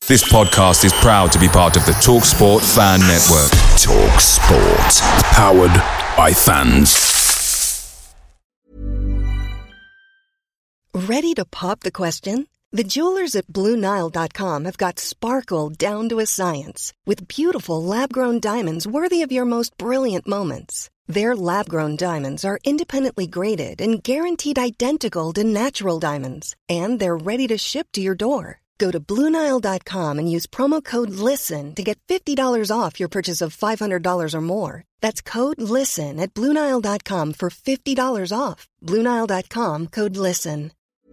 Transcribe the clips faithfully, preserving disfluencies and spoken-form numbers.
This podcast is proud to be part of the TalkSport Fan Network. TalkSport. Powered by fans. Ready to pop the question? The jewelers at Blue Nile dot com have got sparkle down to a science with beautiful lab-grown diamonds worthy of your most brilliant moments. Their lab-grown diamonds are independently graded and guaranteed identical to natural diamonds, and they're ready to ship to your door. Go to Blue Nile dot com and use promo code LISTEN to get fifty dollars off your purchase of five hundred dollars or more. That's code LISTEN at Blue Nile dot com for fifty dollars off. Blue Nile dot com, code LISTEN.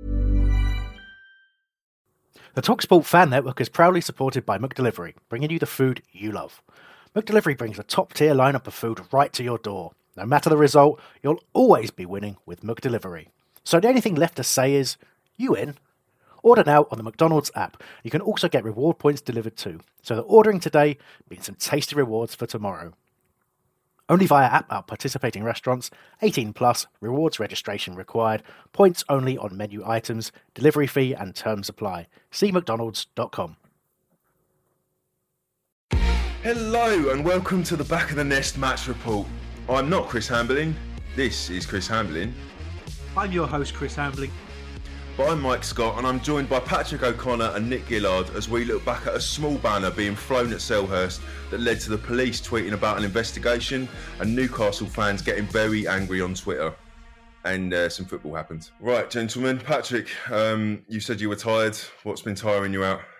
The TalkSport Fan Network is proudly supported by McDelivery, bringing you the food you love. McDelivery brings a top-tier lineup of food right to your door. No matter the result, you'll always be winning with McDelivery. So the only thing left to say is, you in? Order now on the McDonald's app. You can also get reward points delivered too, so that ordering today means some tasty rewards for tomorrow. Only via app at participating restaurants, eighteen plus, rewards registration required, points only on menu items, delivery fee and terms apply. See mcdonalds dot com. Hello and welcome to the Back of the Nest match report. I'm not Chris Hambling, this is Chris Hambling. I'm your host, Chris Hambling. But I'm Mike Scott and I'm joined by Patrick O'Connor and Nick Gillard as we look back at a small banner being thrown at Selhurst that led to the police tweeting about an investigation and Newcastle fans getting very angry on Twitter. And uh, some football happened. Right, gentlemen. Patrick, um, you said you were tired. What's been tiring you out?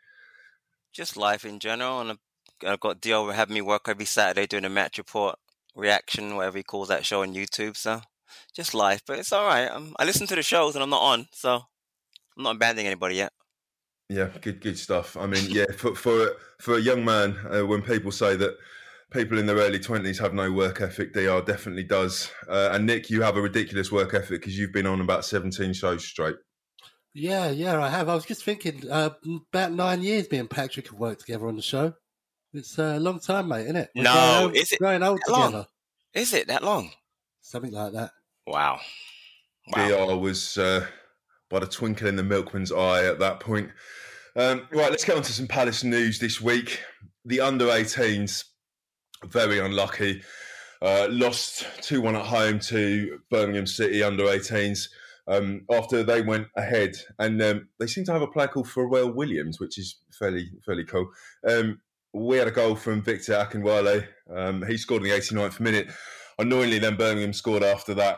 Just life in general. And I've got Dio having me work every Saturday doing a match report, reaction, whatever he calls that show on YouTube. So just life, but it's all right. Um, I listen to the shows and I'm not on, so I'm not abandoning anybody yet. Yeah, good, good stuff. I mean, yeah, for for for a young man, uh, when people say that people in their early twenties have no work ethic, D R definitely does. Uh, and Nick, you have a ridiculous work ethic because you've been on about seventeen shows straight. Yeah, yeah, I have. I was just thinking, uh, about nine years me and Patrick have worked together on the show. It's a long time, mate, isn't it? We're No, growing old, is it growing old that long? together? Is it that long? Something like that. Wow. wow. D R was uh, by the twinkle in the milkman's eye at that point. Um, right, let's get on to some Palace news this week. The under eighteens, very unlucky. Uh, lost two one at home to Birmingham City under eighteens um, after they went ahead. And um, they seem to have a player called Pharrell Williams, which is fairly fairly cool. Um, we had a goal from Victor Akinwale. Um, he scored in the eighty-ninth minute. Annoyingly, then Birmingham scored after that.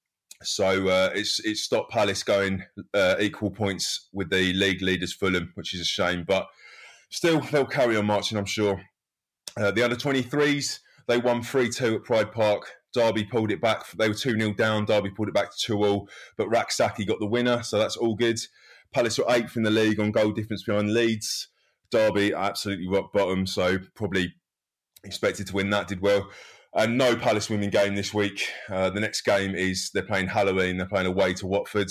So uh, it's it's stopped Palace going uh, equal points with the league leaders Fulham, which is a shame. But still, they'll carry on marching, I'm sure. Uh, the under twenty-threes, they won three two at Pride Park. Derby pulled it back. They were two nil down. Derby pulled it back to two all. But Rak-Saki got the winner, so that's all good. Palace were eighth in the league on goal difference behind Leeds. Derby absolutely rock bottom, so probably expected to win that, did well. And no Palace women game this week. Uh, the next game is they're playing Halloween. They're playing away to Watford.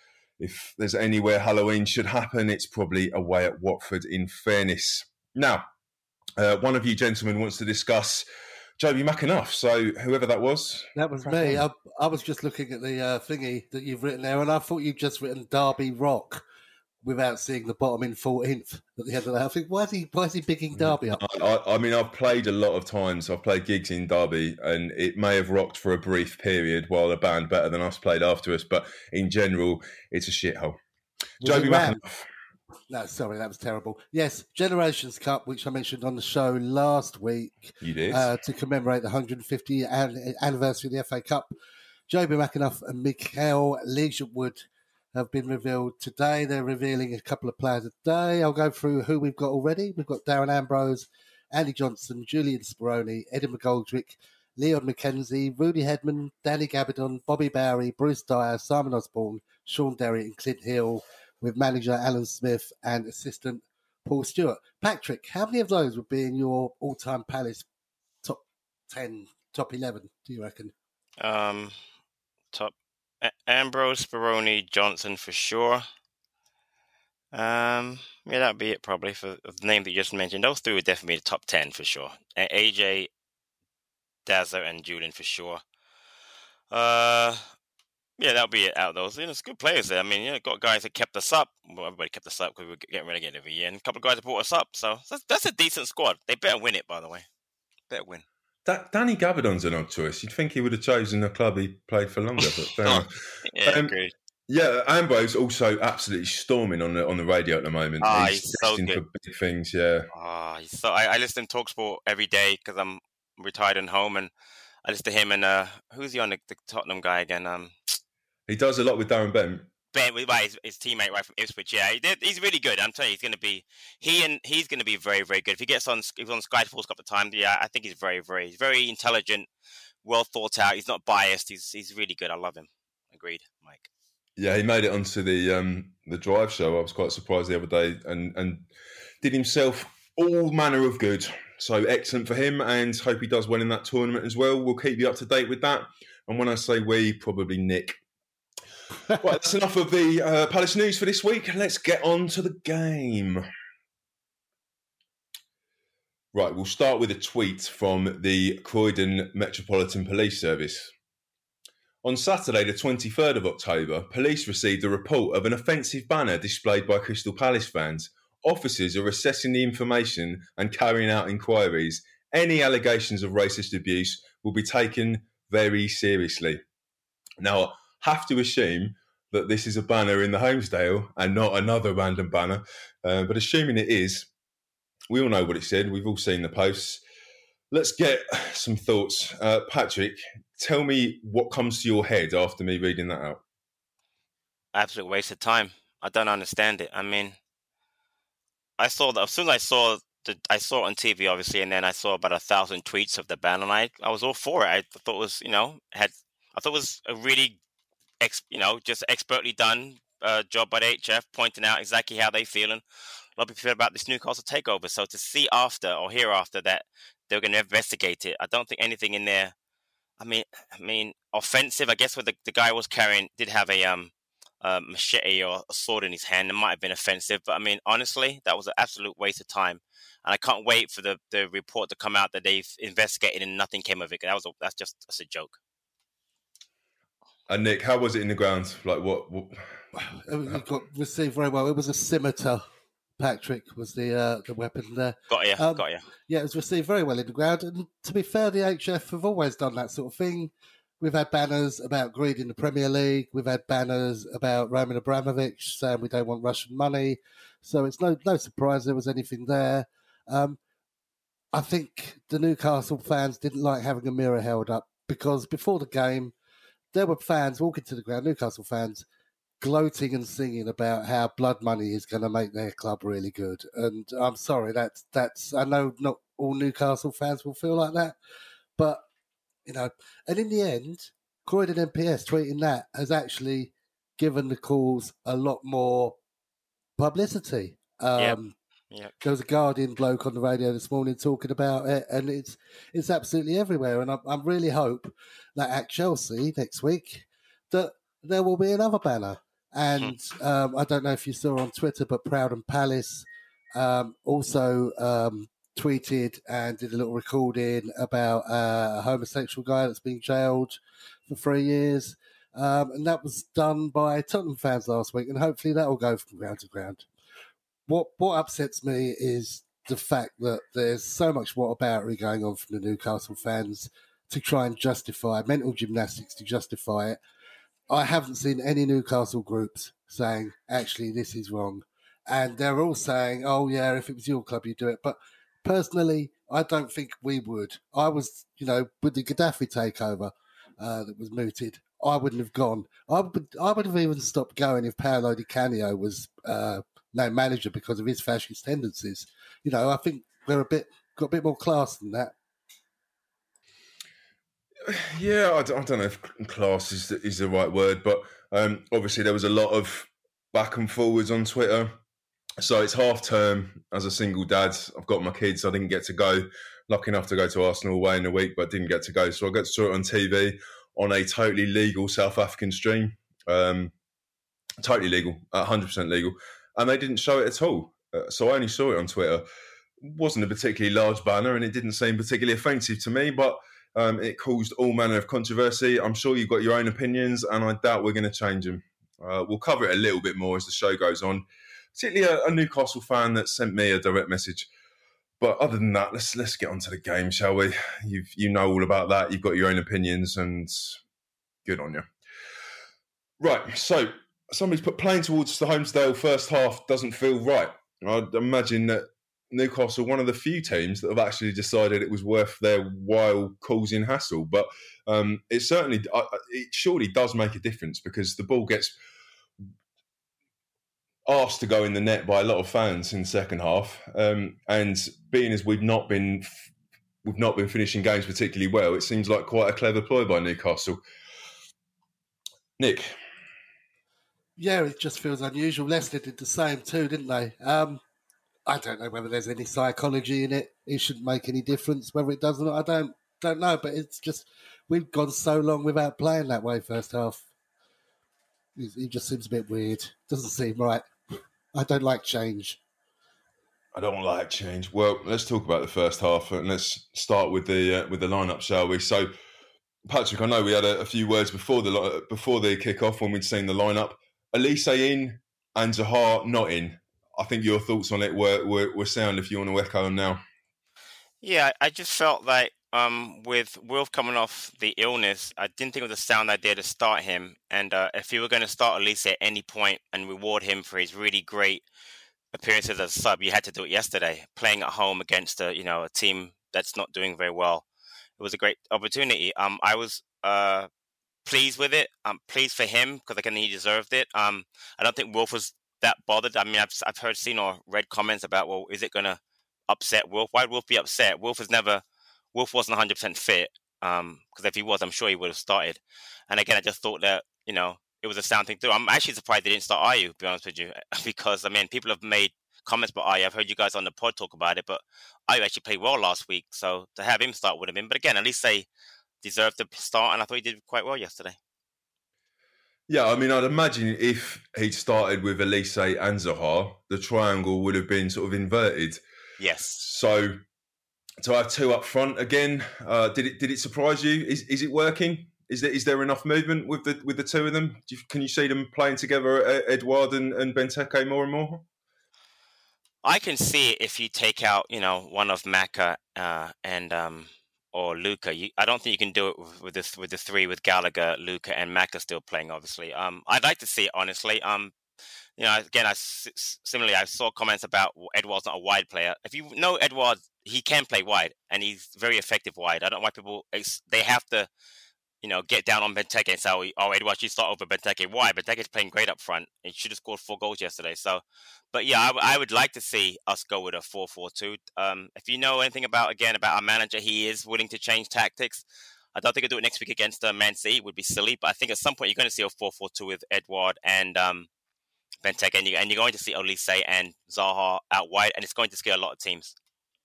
If there's anywhere Halloween should happen, it's probably away at Watford, in fairness. Now, uh, one of you gentlemen wants to discuss Joby McAnuff. So whoever that was. That was me. I, I was just looking at the uh, thingy that you've written there, and I thought you'd just written Derby Rock without seeing the bottom in fourteenth at the end of that. I think, why is he, why is he bigging Derby up? I, I mean, I've played a lot of times. I've played gigs in Derby, and it may have rocked for a brief period while a band better than us played after us. But in general, it's a shithole. Joby McAnuff. No, sorry, that was terrible. Yes, Generations Cup, which I mentioned on the show last week. You did? Uh, to commemorate the one hundred fiftieth anniversary of the F A Cup. Joby McAnuff and Mikael Leisurewood have been revealed today. They're revealing a couple of players a day. I'll go through who we've got already. We've got Darren Ambrose, Andy Johnson, Julian Speroni, Eddie McGoldrick, Leon McKenzie, Rudy Hedman, Danny Gabardon, Bobby Bowery, Bruce Dyer, Simon Osborne, Sean Derry and Clint Hill, with manager Alan Smith and assistant Paul Stewart. Patrick, how many of those would be in your all-time Palace top ten, top eleven, do you reckon? Um, top A- Ambrose, Speroni, Johnson for sure. Um, yeah, that'd be it probably for the name that you just mentioned. Those three would definitely be the top ten for sure. A J, Dazza, and Julian for sure. Uh, Yeah, that'll be it out those. You know, it's good players there. I mean, you know, got guys that kept us up. Well, everybody kept us up because we were getting relegated every year. And a couple of guys that brought us up. So that's, that's a decent squad. They better win it, by the way. Better win. Da- Danny Gabardon's an odd choice. You'd think he would have chosen a club he played for longer, but fair enough. Yeah, um, agreed. Yeah, Ambrose also absolutely storming on the on the radio at the moment. Ah, he's he's so destined good. for big things, yeah. Ah, he's so I, I listen to TalkSport every day because I'm retired and home, and I listen to him and uh, who's he on the, the Tottenham guy again? Um, He does a lot with Darren Bent. Ben, right, his, his teammate right from Ipswich. Yeah, he did, he's really good. I'm telling you, he's going to be he and he's going to be very, very good. If he gets on, if he's on Sky Sports a couple of times, yeah, I think he's very, very, he's very intelligent, well thought out. He's not biased. He's he's really good. I love him. Agreed, Mike. Yeah, he made it onto the um, the Drive show. I was quite surprised the other day, and and did himself all manner of good. So excellent for him, and hope he does well in that tournament as well. We'll keep you up to date with that. And when I say we, probably Nick. Right, that's enough of the uh, Palace news for this week. Let's get on to the game. Right, we'll start with a tweet from the Croydon Metropolitan Police Service. On Saturday, the twenty-third of October, police received a report of an offensive banner displayed by Crystal Palace fans. Officers are assessing the information and carrying out inquiries. Any allegations of racist abuse will be taken very seriously. Now, I have to assume that this is a banner in the Holmesdale and not another random banner, uh, but assuming it is, we all know what it said. We've all seen the posts. Let's get some thoughts. Uh, Patrick, tell me what comes to your head after me reading that out. Absolute waste of time. I don't understand it. I mean, I saw that as soon as I saw the, I saw it on T V, obviously, and then I saw about a thousand tweets of the ban, and I, I was all for it. I thought it was, you know, had I thought it was a really, ex, you know, just expertly done uh, job by the H F, pointing out exactly how they feel and a lot of people feel about this Newcastle takeover. So to see after or hear after that they're going to investigate it, I don't think anything in there. I mean, I mean, offensive. I guess what the, the guy was carrying did have a um. Uh, machete or a sword in his hand. It might have been offensive, but I mean, honestly, that was an absolute waste of time. And I can't wait for the, the report to come out that they've investigated and nothing came of it. That was a, that's just that's a joke. And Nick, how was it in the ground? Like what? what... It got received very well. It was a scimitar. Patrick was the uh, the weapon there. Got you, um, got you. Yeah, it was received very well in the ground. And to be fair, the H F have always done that sort of thing. We've had banners about greed in the Premier League. We've had banners about Roman Abramovich saying we don't want Russian money. So it's no no surprise there was anything there. Um, I think the Newcastle fans didn't like having a mirror held up because before the game, there were fans walking to the ground, Newcastle fans, gloating and singing about how blood money is going to make their club really good. And I'm sorry, that's, that's I know not all Newcastle fans will feel like that, but you know, and in the end, Croydon M P S tweeting that has actually given the cause a lot more publicity. Um, yep. Yep. There was a Guardian bloke on the radio this morning talking about it, and it's it's absolutely everywhere. And I, I really hope that at Chelsea next week that there will be another banner. And um, I don't know if you saw on Twitter, but Proud and Palace um, also. Um, tweeted and did a little recording about uh, a homosexual guy that's been jailed for three years. Um, and that was done by Tottenham fans last week, and hopefully that will go from ground to ground. What what upsets me is the fact that there's so much whataboutery going on from the Newcastle fans to try and justify, mental gymnastics to justify it. I haven't seen any Newcastle groups saying, actually, this is wrong. And they're all saying, oh, yeah, if it was your club, you'd do it. But personally, I don't think we would. I was, you know, with the Gaddafi takeover uh, that was mooted, I wouldn't have gone. I would, I would have even stopped going if Paolo Di Canio was uh, named manager because of his fascist tendencies. You know, I think we're a bit got a bit more class than that. Yeah, I don't, I don't know if class is the, is the right word, but um, obviously there was a lot of back and forwards on Twitter. So it's half term. As a single dad, I've got my kids. I didn't get to go. Lucky enough to go to Arsenal away in a week, but didn't get to go. So I got to saw it on T V on a totally legal South African stream. Um, totally legal, one hundred percent legal. And they didn't show it at all. Uh, so I only saw it on Twitter. It wasn't a particularly large banner and it didn't seem particularly offensive to me, but Um, it caused all manner of controversy. I'm sure you've got your own opinions, and I doubt we're going to change them. Uh, we'll cover it a little bit more as the show goes on, particularly a, a Newcastle fan that sent me a direct message. But other than that, let's let's get on to the game, shall we? You've, you know all about that. You've got your own opinions, and good on you. Right, so somebody's put playing towards the Homesdale first half doesn't feel right. I'd imagine that Newcastle, one of the few teams that have actually decided it was worth their while causing hassle. But um, it certainly, uh, it surely does make a difference because the ball gets asked to go in the net by a lot of fans in the second half. Um, and being as we've not been we've not been finishing games particularly well, it seems like quite a clever ploy by Newcastle. Nick? Yeah, it just feels unusual. Leicester did the same too, didn't they? Um, I don't know whether there's any psychology in it. It shouldn't make any difference whether it does or not. I don't don't know, but it's just we've gone so long without playing that way first half. It, it just seems a bit weird. Doesn't seem right. I don't like change. I don't like change. Well, let's talk about the first half and let's start with the uh, with the lineup, shall we? So, Patrick, I know we had a, a few words before the before the kick-off when we'd seen the lineup. Elise in and Zaha not in. I think your thoughts on it were, were, were sound if you want to echo them now. Yeah, I just felt like um, with Wilf coming off the illness, I didn't think it was a sound idea to start him. And uh, if you were going to start Elise at any point and reward him for his really great appearances as a sub, you had to do it yesterday. Playing at home against a you know a team that's not doing very well, it was a great opportunity. Um, I was uh. pleased with it. I'm pleased for him because I think he deserved it. Um, I don't think Wilf was that bothered. I mean, I've I've heard, seen or read comments about, well, is it going to upset Wilf? Why would Wilf be upset? Wilf has never, Wilf wasn't one hundred percent fit. Um, because if he was, I'm sure he would have started. And again, I just thought that you know it was a sound thing too. I'm actually surprised they didn't start Ayew, to be honest with you, because I mean, people have made comments about Ayew. I've heard you guys on the pod talk about it, but Ayew actually played well last week, so to have him start would have been. But again, at least they deserved to start, and I thought he did quite well yesterday. Yeah, I mean, I'd imagine if he'd started with Elise and Zaha, the triangle would have been sort of inverted. Yes. So to have two up front again, uh, did it did it surprise you? Is is it working? Is there is there enough movement with the with the two of them? Do you, can you see them playing together, Edouard and, and Benteke, more and more? I can see it if you take out, you know, one of Maka uh, and. Um, or Luca. You, I don't think you can do it with, with this with the three with Gallagher, Luca, and Maka still playing. Obviously, um, I'd like to see it honestly. Um, you know, again, I similarly I saw comments about Edouard's not a wide player. If you know Edouard, he can play wide, and he's very effective wide. I don't know why people they have to, you know, get down on Benteke and say, "Oh, oh Edouard should start over Benteke." Why? Benteke's playing great up front. He should have scored four goals yesterday. So, but yeah, I, I would like to see us go with a four four two. Um, if you know anything about again about our manager, he is willing to change tactics. I don't think he'll do it next week against uh, Man City. It would be silly, but I think at some point you're going to see a four four two with Edouard and um, Benteke, and, you, and you're going to see Elise and Zaha out wide, and it's going to scare a lot of teams.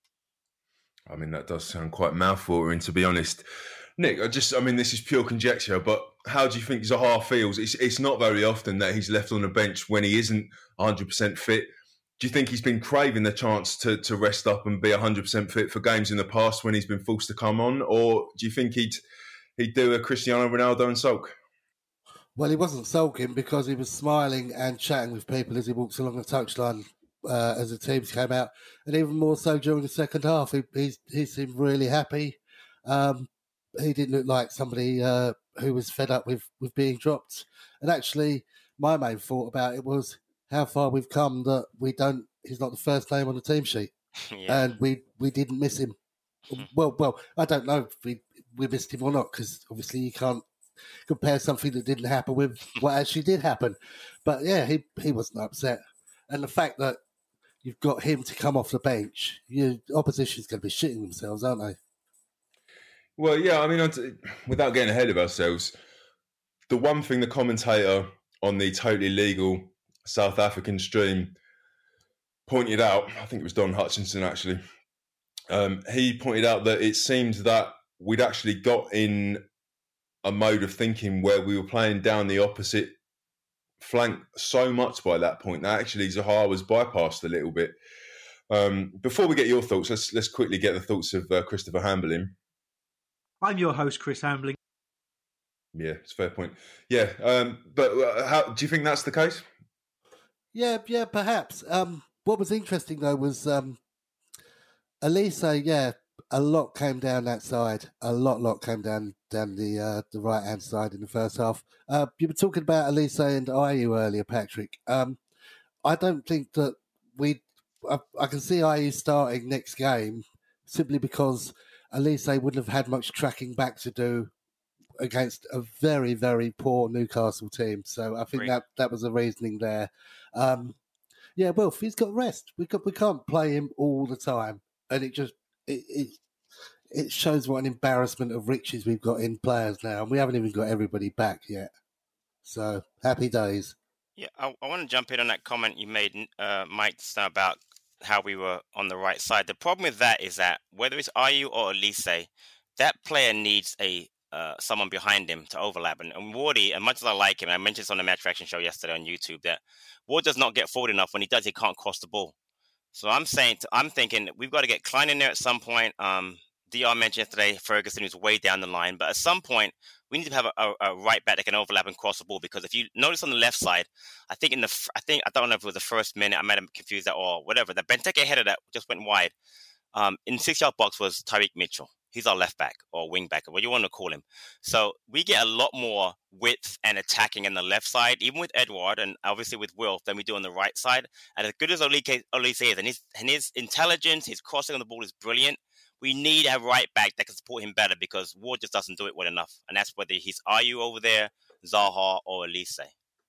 I mean, that does sound quite mouthwatering, to be honest. Nick, I just, I mean, this is pure conjecture, but how do you think Zaha feels? It's, it's not very often that he's left on the bench when he isn't one hundred percent fit. Do you think he's been craving the chance to, to rest up and be one hundred percent fit for games in the past when he's been forced to come on? Or do you think he'd he'd do a Cristiano Ronaldo and sulk? Well, he wasn't sulking because he was smiling and chatting with people as he walks along the touchline uh, as the teams came out. And even more so during the second half, he, he, he seemed really happy. Um, he didn't look like somebody uh, who was fed up with, with being dropped. And actually, my main thought about it was how far we've come that we don't, he's not the first name on the team sheet. Yeah. And we, we didn't miss him. Well, well, I don't know if we, we missed him or not, because obviously you can't compare something that didn't happen with what actually did happen. But yeah, he, he wasn't upset. And the fact that you've got him to come off the bench, your opposition's going to be shitting themselves, aren't they? Well, yeah, I mean, without getting ahead of ourselves, the one thing the commentator on the totally legal South African stream pointed out, I think it was Don Hutchinson actually, um, he pointed out that it seemed that we'd actually got in a mode of thinking where we were playing down the opposite flank so much by that point that actually Zaha was bypassed a little bit. Um, before we get your thoughts, let's let's quickly get the thoughts of uh, Christopher Hamblin. I'm your host, Chris Hambling. Yeah, it's a fair point. Yeah, um, but uh, how do you think that's the case? Yeah, yeah, perhaps. Um, what was interesting though was um, Elise. Yeah, a lot came down that side. A lot, lot came down down the uh, the right hand side in the first half. Uh, you were talking about Elise and Ayew earlier, Patrick. Um, I don't think that we. I, I can see Ayew starting next game simply because Elise wouldn't have had much tracking back to do against a very, very poor Newcastle team. So I think Great. that that was the reasoning there. Um, yeah, well, he's got rest. We got, we can't play him all the time, and it just it, it it shows what an embarrassment of riches we've got in players now, and we haven't even got everybody back yet. So happy days. Yeah, I, I want to jump in on that comment you made, uh, Mike, just now about how we were on the right side. The problem with that is that whether it's Ayew or Elise, that player needs a uh, someone behind him to overlap. And, and Wardy, as much as I like him, I mentioned this on the Match Reaction show yesterday on YouTube, that Ward does not get forward enough. When he does, he can't cross the ball. So I'm saying, to, I'm thinking we've got to get Klein in there at some point. Um, D R mentioned yesterday Ferguson is way down the line, but at some point we need to have a, a, a right back that can overlap and cross the ball. Because if you notice on the left side, I think in the, I think I don't know if it was the first minute, I might have confused that or whatever. The Benteke header that just went wide um, in six yard box was Tyreek Mitchell. He's our left back or wing back, or what you want to call him. So we get a lot more width and attacking in the left side, even with Edouard and obviously with Wilf, than we do on the right side. And as good as Olise is, and his, and his intelligence, his crossing on the ball is brilliant, we need a right back that can support him better because Ward just doesn't do it well enough. And that's whether he's Ayew over there, Zaha, or Elise.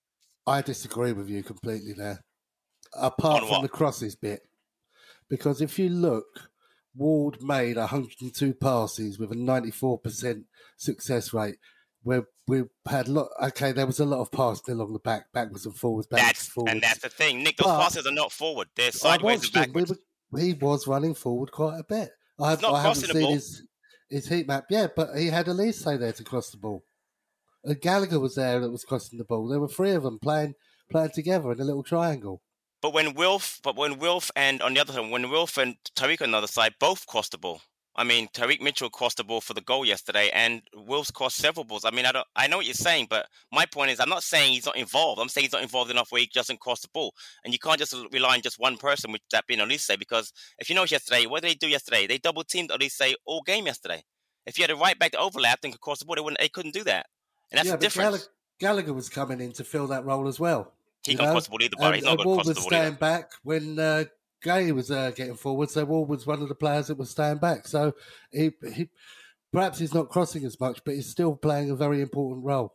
I disagree with you completely there, apart from the crosses bit. Because if you look, Ward made one hundred two passes with a ninety-four percent success rate. Where we had a lot, okay, there was a lot of passing along the back, backwards and forwards, backwards that's, and forwards. And that's the thing, Nick, those but passes are not forward. They're sideways and backwards. Him, we were, he was running forward quite a bit. I, He's not I haven't crossing the seen ball. his, his heat map, yeah, but he had Elise there to cross the ball. And Gallagher was there that was crossing the ball. There were three of them playing playing together in a little triangle. But when Wilf, but when Wilf and on the other side, when Wilf and Tyreek on the other side both crossed the ball. I mean, Tyreek Mitchell crossed the ball for the goal yesterday, and Wilf's crossed several balls. I mean, I don't, I know what you're saying, but my point is, I'm not saying he's not involved. I'm saying he's not involved enough where he doesn't cross the ball, and you can't just rely on just one person, which that being Elise. Because if you notice yesterday, what did they do yesterday? They double teamed Elise all game yesterday. If you had a right back that overlapped and could cross the ball, they wouldn't, they couldn't do that, and that's yeah, the difference. Gallagher was coming in to fill that role as well. He can't cross the ball either, but he's not going to cross the ball either. Ward was staying back when uh, Gay was uh, getting forward, so Ward was one of the players that was staying back. So he, he perhaps he's not crossing as much, but he's still playing a very important role.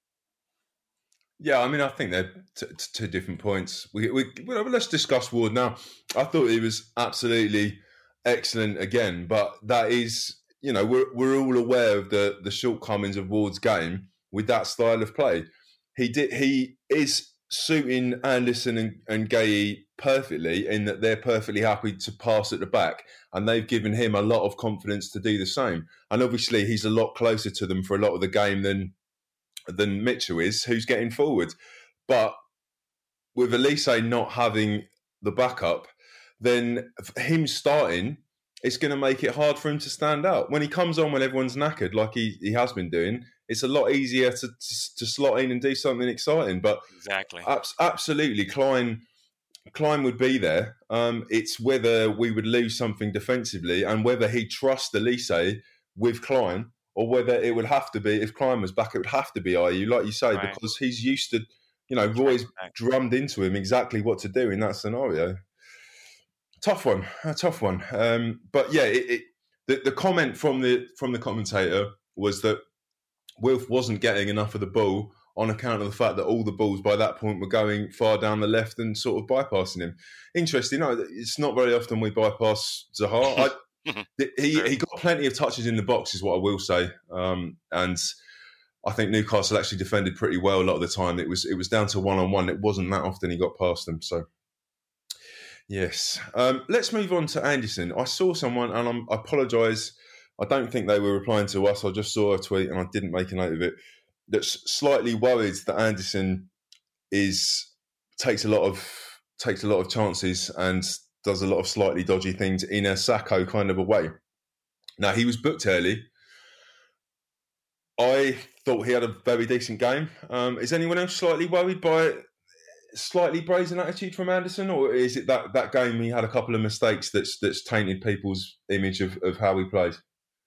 Yeah, I mean, I think they're t- t- two different points. We, we, well, let's discuss Ward now. I thought he was absolutely excellent again, but that is, you know, we're we're all aware of the the shortcomings of Ward's game with that style of play. He did. He is suiting Anderson and, and Gay perfectly in that they're perfectly happy to pass at the back, and they've given him a lot of confidence to do the same. And obviously, he's a lot closer to them for a lot of the game than than Mitchell is, who's getting forward. But with Elise not having the backup, then him starting, it's going to make it hard for him to stand out. When he comes on when everyone's knackered, like he, he has been doing, it's a lot easier to, to to slot in and do something exciting. But exactly, ab- absolutely, Klein Klein would be there. Um, it's whether we would lose something defensively and whether he'd trust Elise with Klein, or whether it would have to be, if Klein was back, it would have to be Ayew, like you say, right. Because he's used to, you know, Roy's drummed into him exactly what to do in that scenario. Tough one, a tough one. Um, but yeah, it, it, the, the comment from the from the commentator was that Wilf wasn't getting enough of the ball on account of the fact that all the balls by that point were going far down the left and sort of bypassing him. Interesting. No, it's not very often we bypass Zaha. I, he he got plenty of touches in the box, is what I will say. Um, and I think Newcastle actually defended pretty well a lot of the time. It was it was down to one on one. It wasn't that often he got past them. So. Yes. Um, let's move on to Anderson. I saw someone, and I'm, I apologise, I don't think they were replying to us. I just saw a tweet and I didn't make a note of it, that's slightly worried that Anderson is takes a lot of takes a lot of chances and does a lot of slightly dodgy things in a Sacco kind of a way. Now, he was booked early. I thought he had a very decent game. Um, is anyone else slightly worried by slightly brazen attitude from Anderson, or is it that, that game he had a couple of mistakes that's that's tainted people's image of, of how he plays?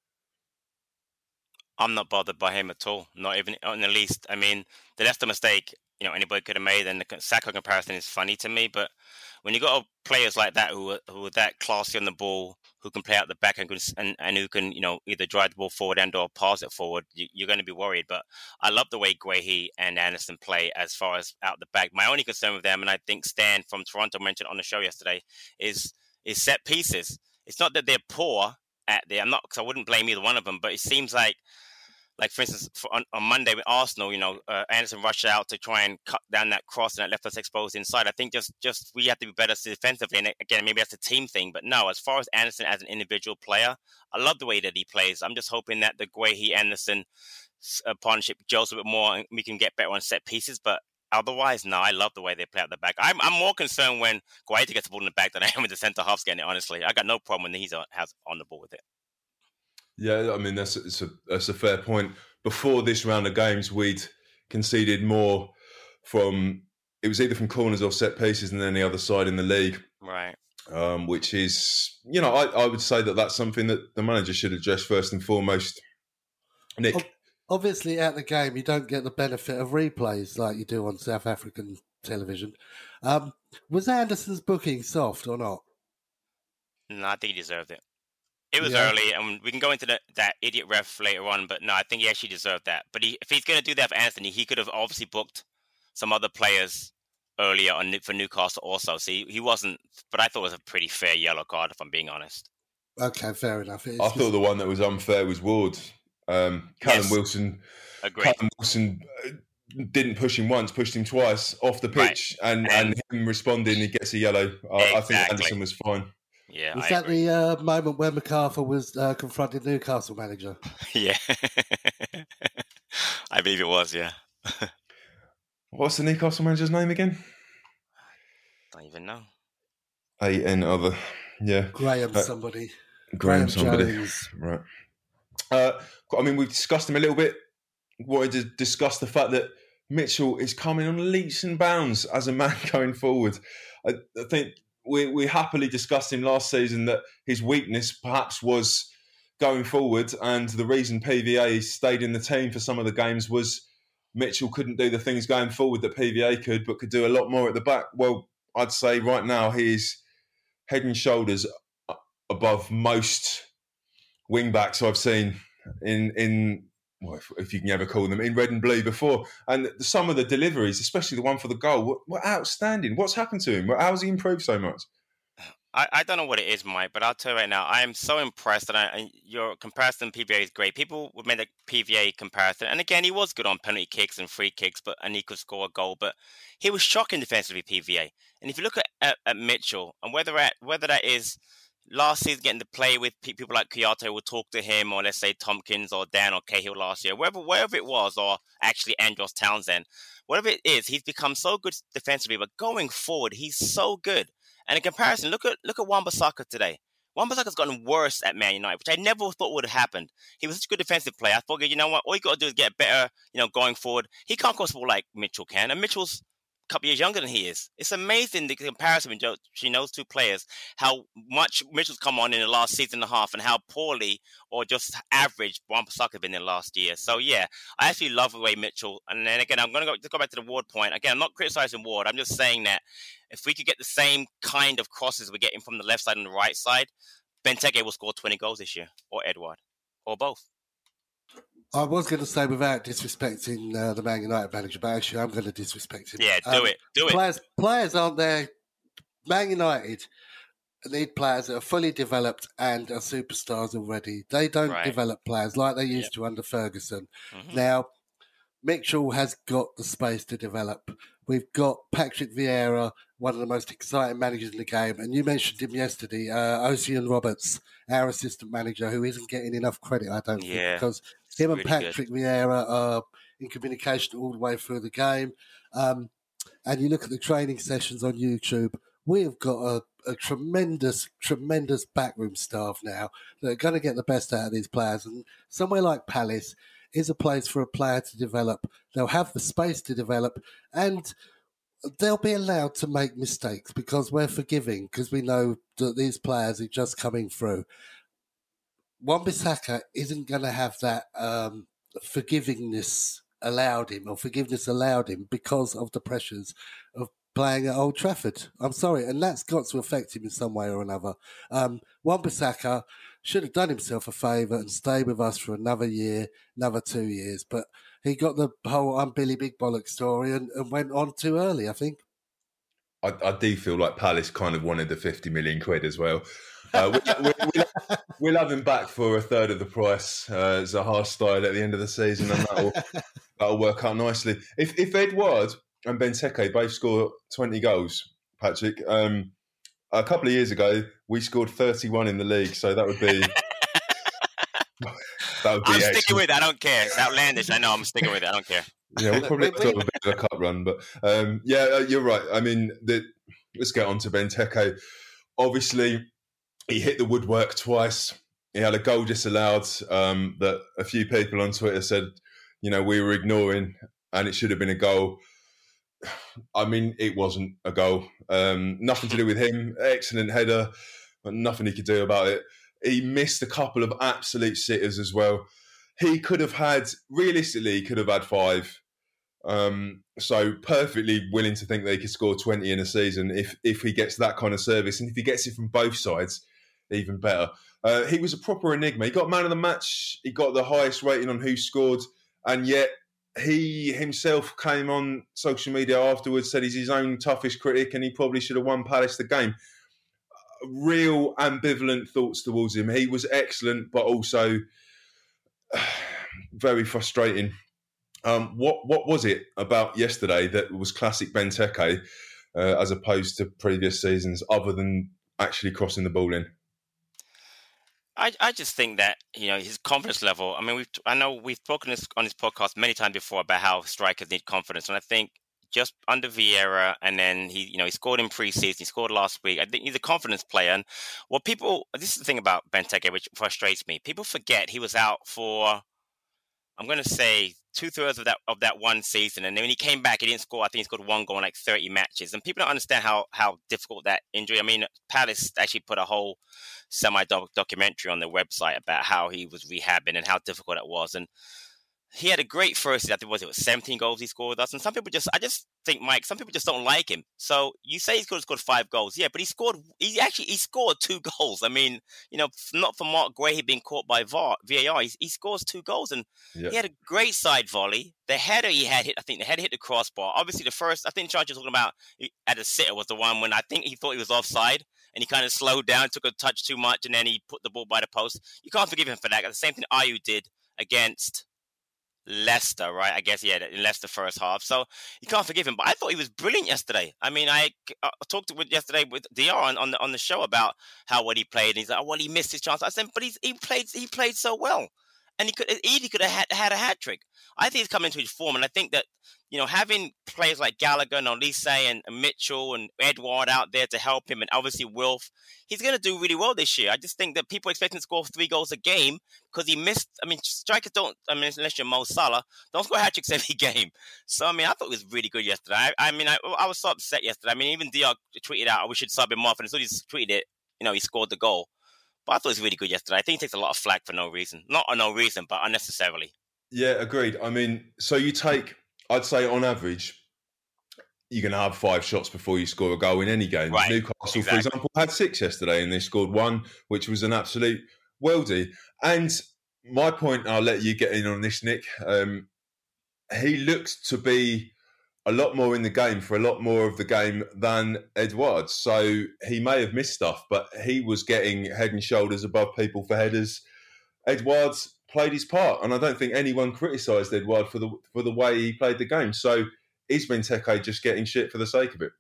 I'm not bothered by him at all. Not even in the least. I mean, the Leicester mistake, you know, anybody could have made, and the Saka comparison is funny to me. But when you got players like that who are, who are that classy on the ball, who can play out the back and and, and who can, you know, either drive the ball forward and or pass it forward, you, you're going to be worried. But I love the way Guehi and Anderson play as far as out the back. My only concern with them, and I think Stan from Toronto mentioned on the show yesterday, is is set pieces. It's not that they're poor at the. I'm not, because I wouldn't blame either one of them, but it seems like. Like, for instance, for, on, on Monday with Arsenal, you know, uh, Anderson rushed out to try and cut down that cross and that left us exposed inside. I think just, just we have to be better defensively. And again, maybe that's a team thing. But no, as far as Anderson as an individual player, I love the way that he plays. I'm just hoping that the Guehi-Anderson uh, partnership gels a bit more and we can get better on set pieces. But otherwise, no, I love the way they play at the back. I'm, I'm more concerned when Guehi gets the ball in the back than I am with the centre-halves getting it, honestly. I got no problem when he's on, has on the ball with it. Yeah, I mean, that's it's a, that's a fair point. Before this round of games, we'd conceded more from, it was either from corners or set pieces than any other side in the league. Right. Um, which is, you know, I, I would say that that's something that the manager should address first and foremost. Nick? Obviously, at the game, you don't get the benefit of replays like you do on South African television. Um, was Anderson's booking soft or not? No, I think he deserved it. It was Yeah. early, and we can go into the, that idiot ref later on, but no, I think he actually deserved that. But he, if he's going to do that for Anthony, he could have obviously booked some other players earlier on for Newcastle also. So he, he wasn't, but I thought it was a pretty fair yellow card, if I'm being honest. Okay, fair enough. It's I just- thought the one that was unfair was Ward. Um, Callum Yes. Wilson. Agreed. Callum Wilson uh, didn't push him once, pushed him twice off the pitch, and, and, And- him responding, he gets a yellow. I, I think Exactly. Anderson was fine. Yeah, Was I that agree. the uh, moment where MacArthur was uh, confronting Newcastle manager? Yeah. I believe it was, yeah. What's the Newcastle manager's name again? Don't even know. A N other. Yeah. Graham Uh, somebody. Graham Graham somebody. Jones. Right. Uh, I mean, we've discussed him a little bit. Wanted to discuss the fact that Mitchell is coming on leaps and bounds as a man going forward. I, I think we, we happily discussed him last season that his weakness perhaps was going forward, and the reason P V A stayed in the team for some of the games was Mitchell couldn't do the things going forward that P V A could, but could do a lot more at the back. Well, I'd say right now he is head and shoulders above most wing backs I've seen in in well, if, if you can ever call them in red and blue before. And some of the deliveries, especially the one for the goal, were, were outstanding. What's happened to him? How's he improved so much? I, I don't know what it is, Mike, but I'll tell you right now, I am so impressed. And, I, and your comparison to P V A is great. People would make a P V A comparison. And again, he was good on penalty kicks and free kicks, but and he could score a goal. But he was shocking defensively, P V A. And if you look at, at, at Mitchell, and whether at, whether that is last season getting to play with people like Kyoto who will talk to him, or let's say Tompkins or Dan or Cahill last year, wherever, wherever it was, or actually Andros Townsend, whatever it is, he's become so good defensively. But going forward, he's so good. And in comparison, look at look at Wan-Bissaka today. Wan-Bissaka's gotten worse at Man United, which I never thought would have happened. He was such a good defensive player. I thought, you know what, all you got to do is get better, you know, going forward. He can't cross the ball like Mitchell can, and Mitchell's a couple years younger than he is. It's amazing the comparison between those two players, how much Mitchell's come on in the last season and a half, and how poorly or just average Wan-Bissaka been in the last year. So yeah, I actually love the way Mitchell. And then again, I'm going to go, go back to the Ward point. Again, I'm not criticizing Ward. I'm just saying that if we could get the same kind of crosses we're getting from the left side and the right side, Benteke will score twenty goals this year, or Edouard, or both. I was going to say without disrespecting uh, the Man United manager, but actually I'm going to disrespect him. Yeah, do Um, it. Do it. Players, players aren't there. Man United need players that are fully developed and are superstars already. They don't Right. develop players like they used to under Ferguson. Mhm. Now, Mitchell has got the space to develop. We've got Patrick Vieira, one of the most exciting managers in the game. And you mentioned him yesterday, uh, Ocean Roberts, our assistant manager, who isn't getting enough credit, I don't think, Yeah, because him and really Patrick Vieira are in communication all the way through the game. Um, and you look at the training sessions on YouTube, we've got a, a tremendous, tremendous backroom staff now that are going to get the best out of these players. And somewhere like Palace, is a place for a player to develop. They'll have the space to develop, and they'll be allowed to make mistakes because we're forgiving, because we know that these players are just coming through. Wan-Bissaka isn't going to have that um, forgivingness allowed him, or forgiveness allowed him, because of the pressures of playing at Old Trafford. I'm sorry, and that's got to affect him in some way or another. Um, Wan-Bissaka should have done himself a favour and stayed with us for another year, another two years, but he got the whole I'm Billy Big Bollock story and, and went on too early, I think. I, I do feel like Palace kind of wanted the fifty million quid as well. Uh, we, we, we'll, we'll have him back for a third of the price. Uh, Zaha style at the end of the season, and that'll, that'll work out nicely. If if Edouard and Benteke both score twenty goals, Patrick, um, a couple of years ago we scored thirty-one in the league, so that would be. that would be I'm excellent. sticking with it. I don't care. It's outlandish. I know. I'm sticking with it. I don't care. Yeah, we'll probably have to have a bit of a cup run, but um, yeah, uh, you're right. I mean, the, let's get on to Benteke. Obviously, he hit the woodwork twice. He had a goal disallowed um, that a few people on Twitter said, you know, we were ignoring, and it should have been a goal. I mean, it wasn't a goal. Um, nothing to do with him. Excellent header, but nothing he could do about it. He missed a couple of absolute sitters as well. He could have had, realistically, he could have had five. Um, so perfectly willing to think that he could score twenty in a season if if he gets that kind of service, and if he gets it from both sides, even better. Uh, he was a proper enigma. He got man of the match. He got the highest rating on who scored, and yet he himself came on social media afterwards, said he's his own toughest critic, and he probably should have won Palace the game. Real ambivalent thoughts towards him. He was excellent, but also very frustrating. Um, what what was it about yesterday that was classic Benteke uh, as opposed to previous seasons, other than actually crossing the ball in? I, I just think that, you know, his confidence level, I mean, we've, I know we've spoken this, on this podcast many times before about how strikers need confidence. And I think just under Vieira, and then he, you know, he scored in pre-season, he scored last week. I think he's a confidence player. And what people, this is the thing about Benteke, which frustrates me. People forget he was out for, I'm going to say, two-thirds of that of that one season. And then when he came back, he didn't score. I think he scored one goal in like thirty matches. And people don't understand how how difficult that injury. I mean, Palace actually put a whole semi-documentary on their website about how he was rehabbing and how difficult it was. And he had a great first season. I think it was, it was seventeen goals he scored with us. And some people just, I just think, Mike, some people just don't like him. So you say he's scored, scored five goals. Yeah, but he scored, he actually, he scored two goals. I mean, you know, not for Mark Gray, he'd been caught by V A R. He, he scores two goals. And yeah. He had a great side volley. The header he had hit, I think the header hit the crossbar. Obviously, the first, I think Charge was talking about at a sitter was the one when I think he thought he was offside. And he kind of slowed down, took a touch too much, and then he put the ball by the post. You can't forgive him for that. The same thing Ayew did against Leicester, right? I guess, yeah, in Leicester first half. So you can't forgive him. But I thought he was brilliant yesterday. I mean, I uh, talked with yesterday with D R on, on the on the show about how well he played. And he's like, oh, well, he missed his chance. I said, but he's, he played he played so well. And he could easily could have had, had a hat trick. I think he's come into his form, and I think that, you know, having players like Gallagher and Olise and Mitchell and Edouard out there to help him, and obviously Wilf, he's going to do really well this year. I just think that people expect him to score three goals a game because he missed. I mean, strikers don't. I mean, unless you're Mo Salah, don't score hat tricks every game. So I mean, I thought it was really good yesterday. I, I mean, I, I was so upset yesterday. I mean, even D R tweeted out, we should sub him off, and as soon as he tweeted it, you know, he scored the goal. But I thought it was really good yesterday. I think he takes a lot of flack for no reason. Not for no reason, but unnecessarily. Yeah, agreed. I mean, so you take, I'd say on average, you're going to have five shots before you score a goal in any game. Right. Newcastle, exactly. for example, had six yesterday and they scored one, which was an absolute worldie. And my point, I'll let you get in on this, Nick. Um, he looked to be a lot more in the game for a lot more of the game than Edouard. So he may have missed stuff, but he was getting head and shoulders above people for headers. Edouard's played his part, and I don't think anyone criticised Edouard for the for the way he played the game. So is Benteke just getting shit for the sake of it?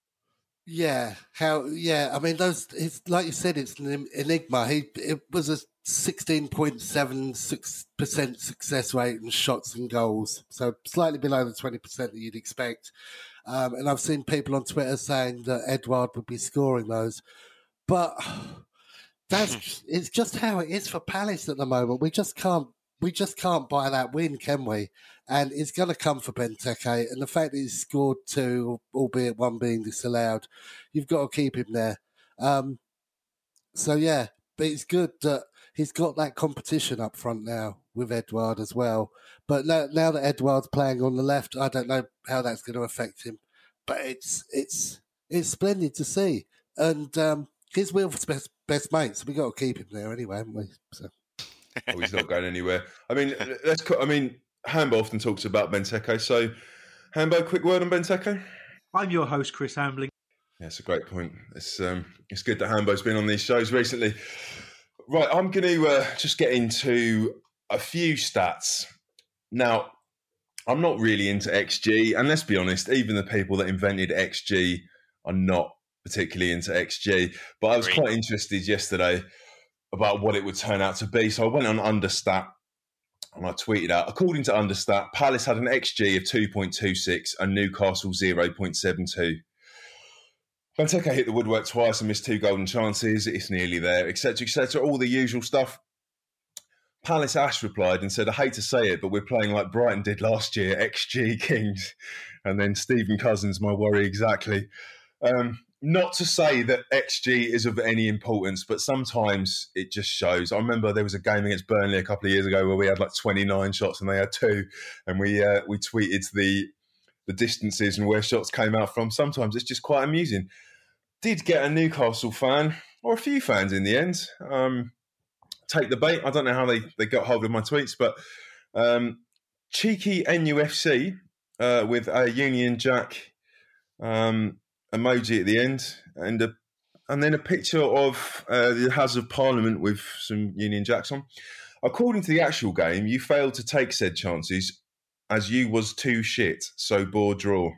Yeah, how? Yeah, I mean, those. It's like you said, it's an enigma. He it was a sixteen point seven percent success rate in shots and goals, so slightly below the twenty percent that you'd expect. Um, and I've seen people on Twitter saying that Edouard would be scoring those, but that's it's just how it is for Palace at the moment. We just can't we just can't buy that win, can we? And it's going to come for Benteke. And the fact that he's scored two, albeit one being disallowed, you've got to keep him there. Um, so, yeah, but it's good that he's got that competition up front now with Edouard as well. But now, now that Edouard's playing on the left, I don't know how that's going to affect him. But it's it's it's splendid to see. And um, he's Wilf's best, best mate, so we've got to keep him there anyway, haven't we? So. Oh, he's not going anywhere. I mean, let's. I mean, Hambo often talks about Benteke. So, Hambo, quick word on Benteke. I'm your host, Chris Hambling. Yeah, it's a great point. It's um, it's good that Hambo's been on these shows recently. Right, I'm going to uh, just get into a few stats. Now, I'm not really into X G, and let's be honest, even the people that invented X G are not particularly into X G. But I was quite interested yesterday about what it would turn out to be. So I went on Understat and I tweeted out, according to Understat, Palace had an X G of two point two six and Newcastle zero point seven two. Benteke hit the woodwork twice and missed two golden chances. It's nearly there, et cetera, et cetera. All the usual stuff. Palace Ash replied and said, I hate to say it, but we're playing like Brighton did last year, X G Kings. And then Stephen Cousins, my worry exactly. Um, Not to say that X G is of any importance, but sometimes it just shows. I remember there was a game against Burnley a couple of years ago where we had like twenty-nine shots and they had two, and we uh, we tweeted the the distances and where shots came out from. Sometimes it's just quite amusing. Did get a Newcastle fan, or a few fans in the end, um, take the bait. I don't know how they, they got hold of my tweets, but um, cheeky N U F C uh, with a Union Jack um emoji at the end, and a, and then a picture of uh, the House of Parliament with some Union Jacks on. According to the actual game, you failed to take said chances as you was too shit, so bore draw.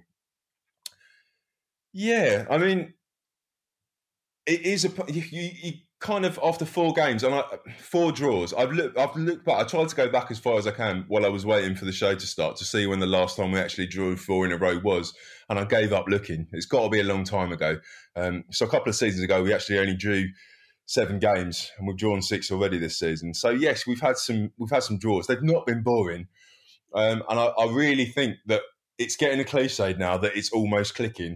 Yeah, I mean, it is a you, you, you kind of after four games and I, four draws. I've looked, I've looked back. I tried to go back as far as I can while I was waiting for the show to start to see when the last time we actually drew four in a row was, and I gave up looking. It's got to be a long time ago. Um, so a couple of seasons ago, we actually only drew seven games, and we've drawn six already this season. So yes, we've had some we've had some draws. They've not been boring, um, and I, I really think that it's getting a cliche now that it's almost clicking.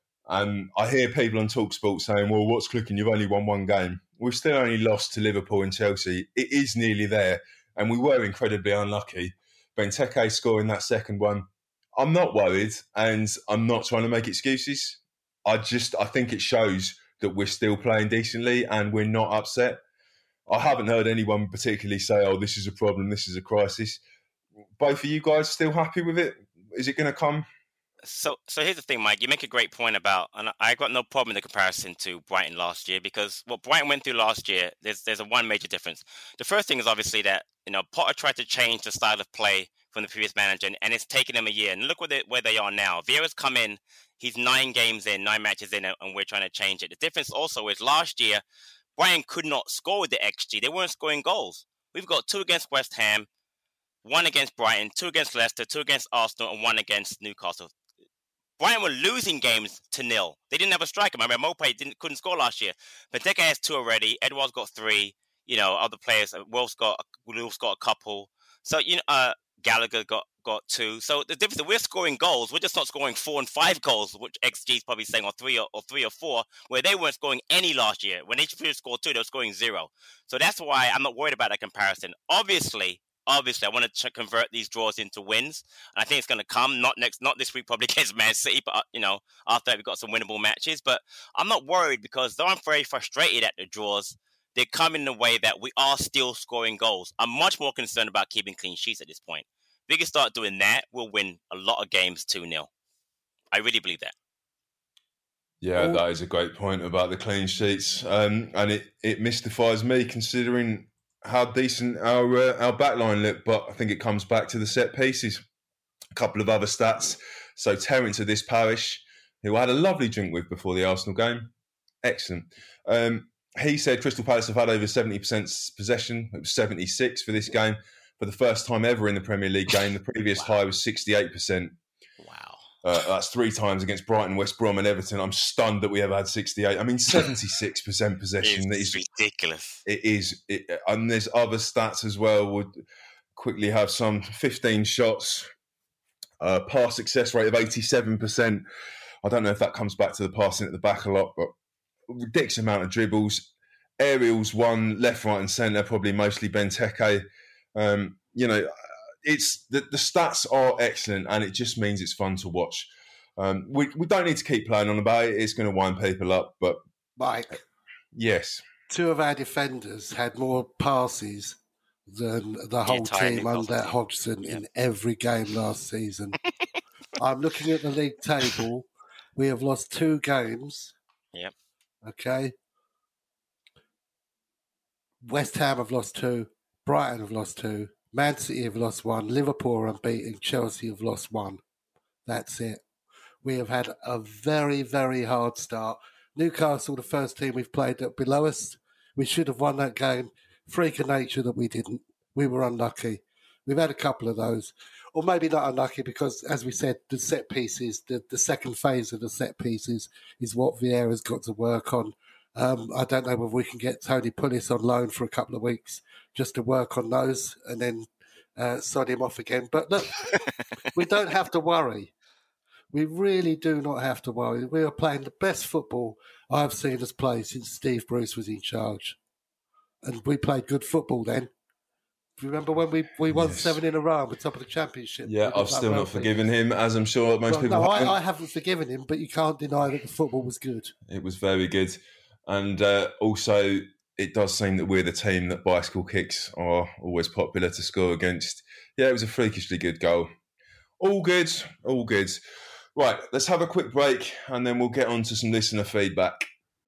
And I hear people on TalkSport saying, well, what's clicking? You've only won one game. We've still only lost to Liverpool and Chelsea. It is nearly there. And we were incredibly unlucky. Benteke scoring that second one. I'm not worried, and I'm not trying to make excuses. I just, I think it shows that we're still playing decently and we're not upset. I haven't heard anyone particularly say, oh, this is a problem, this is a crisis. Both of you guys still happy with it? Is it going to come? So, so here's the thing, Mike. You make a great point about, and I got no problem in the comparison to Brighton last year, because what Brighton went through last year, there's there's a one major difference. The first thing is obviously that, you know, Potter tried to change the style of play from the previous manager, and, and it's taken him a year. And look where they, where they are now. Vieira's come in, he's nine games in, nine matches in, and we're trying to change it. The difference also is last year, Brighton could not score with the X G. They weren't scoring goals. We've got two against West Ham, one against Brighton, two against Leicester, two against Arsenal, and one against Newcastle. Brighton were losing games to nil. They didn't have a striker. I remember Mopé didn't couldn't score last year. Benteke has two already. Edouard's got three. You know, other players. Wolf's got Wolf's got a couple. So you know, uh, Gallagher got got two. So the difference is we're scoring goals. We're just not scoring four and five goals, which X G is probably saying, or three or, or three or four, where they weren't scoring any last year. When H P scored two, they were scoring zero. So that's why I'm not worried about that comparison. Obviously. Obviously, I want to convert these draws into wins. And I think it's going to come, not next, not this week, probably against Man City, but, you know, after that, we've got some winnable matches. But I'm not worried, because though I'm very frustrated at the draws, they come in a way that we are still scoring goals. I'm much more concerned about keeping clean sheets at this point. If we can start doing that, we'll win a lot of games two nil. I really believe that. Yeah, that is a great point about the clean sheets. Um, and it, it mystifies me, considering how decent our uh, our backline looked, but I think it comes back to the set pieces. A couple of other stats. So Terence of this parish, who I had a lovely drink with before the Arsenal game, excellent. Um, he said Crystal Palace have had over seventy percent possession. It was seventy-six for this game. For the first time ever in the Premier League game, the previous wow. high was sixty-eight percent. Wow. Uh, that's three times against Brighton, West Brom and Everton. I'm stunned that we ever had sixty-eight. I mean, seventy-six percent possession. It's is ridiculous. It is. It, and there's other stats as well. Would quickly have some fifteen shots, uh, pass success rate of eighty-seven percent. I don't know if that comes back to the passing at the back a lot, but ridiculous amount of dribbles. Aerials won left, right, and centre, probably mostly Benteke. Um, you know, it's the, the stats are excellent, and it just means it's fun to watch. Um, we we don't need to keep playing on about it. It's going to wind people up, but Mike, yes, two of our defenders had more passes than the whole team under Hodgson in every game last season. I'm looking at the league table. We have lost two games. Yep. Okay. West Ham have lost two. Brighton have lost two. Man City have lost one. Liverpool are unbeaten. Chelsea have lost one. That's it. We have had a very, very hard start. Newcastle, the first team we've played that below us. We should have won that game. Freak of nature that we didn't. We were unlucky. We've had a couple of those. Or maybe not unlucky because, as we said, the set pieces, the, the second phase of the set pieces is what Vieira's got to work on. Um, I don't know whether we can get Tony Pulis on loan for a couple of weeks just to work on those and then uh, sod him off again. But look, we don't have to worry. We really do not have to worry. We are playing the best football I've seen us play since Steve Bruce was in charge. And we played good football then. Do you remember when we, we won yes. seven in a row on the top of the championship? Yeah, I've still not forgiven him, as I'm sure most well, people no, haven't. I, I haven't forgiven him, but you can't deny that the football was good. It was very good. And uh, also, it does seem that we're the team that bicycle kicks are always popular to score against. Yeah, it was a freakishly good goal. All good, all good. Right, let's have a quick break and then we'll get on to some listener feedback.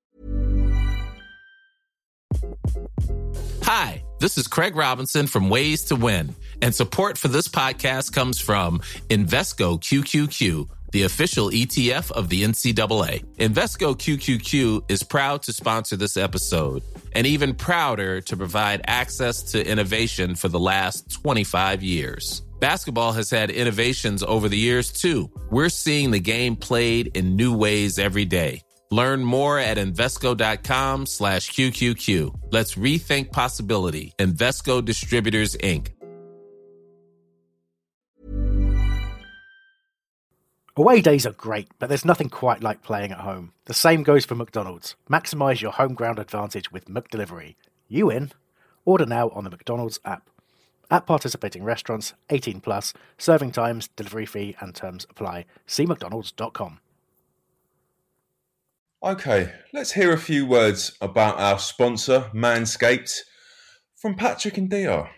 Hi, this is Craig Robinson from Ways to Win, and support for this podcast comes from Invesco Q Q Q, the official E T F of the N C double A. Invesco Q Q Q is proud to sponsor this episode, and even prouder to provide access to innovation for the last twenty-five years. Basketball has had innovations over the years, too. We're seeing the game played in new ways every day. Learn more at Invesco.com slash QQQ. Let's rethink possibility. Invesco Distributors, Incorporated. Away days are great, but there's nothing quite like playing at home. The same goes for McDonald's. Maximise your home ground advantage with McDelivery. You in? Order now on the McDonald's app. At participating restaurants, eighteen plus, serving times, delivery fee and terms apply. See mcdonalds dot com. Okay, let's hear a few words about our sponsor, Manscaped, from Patrick and D R.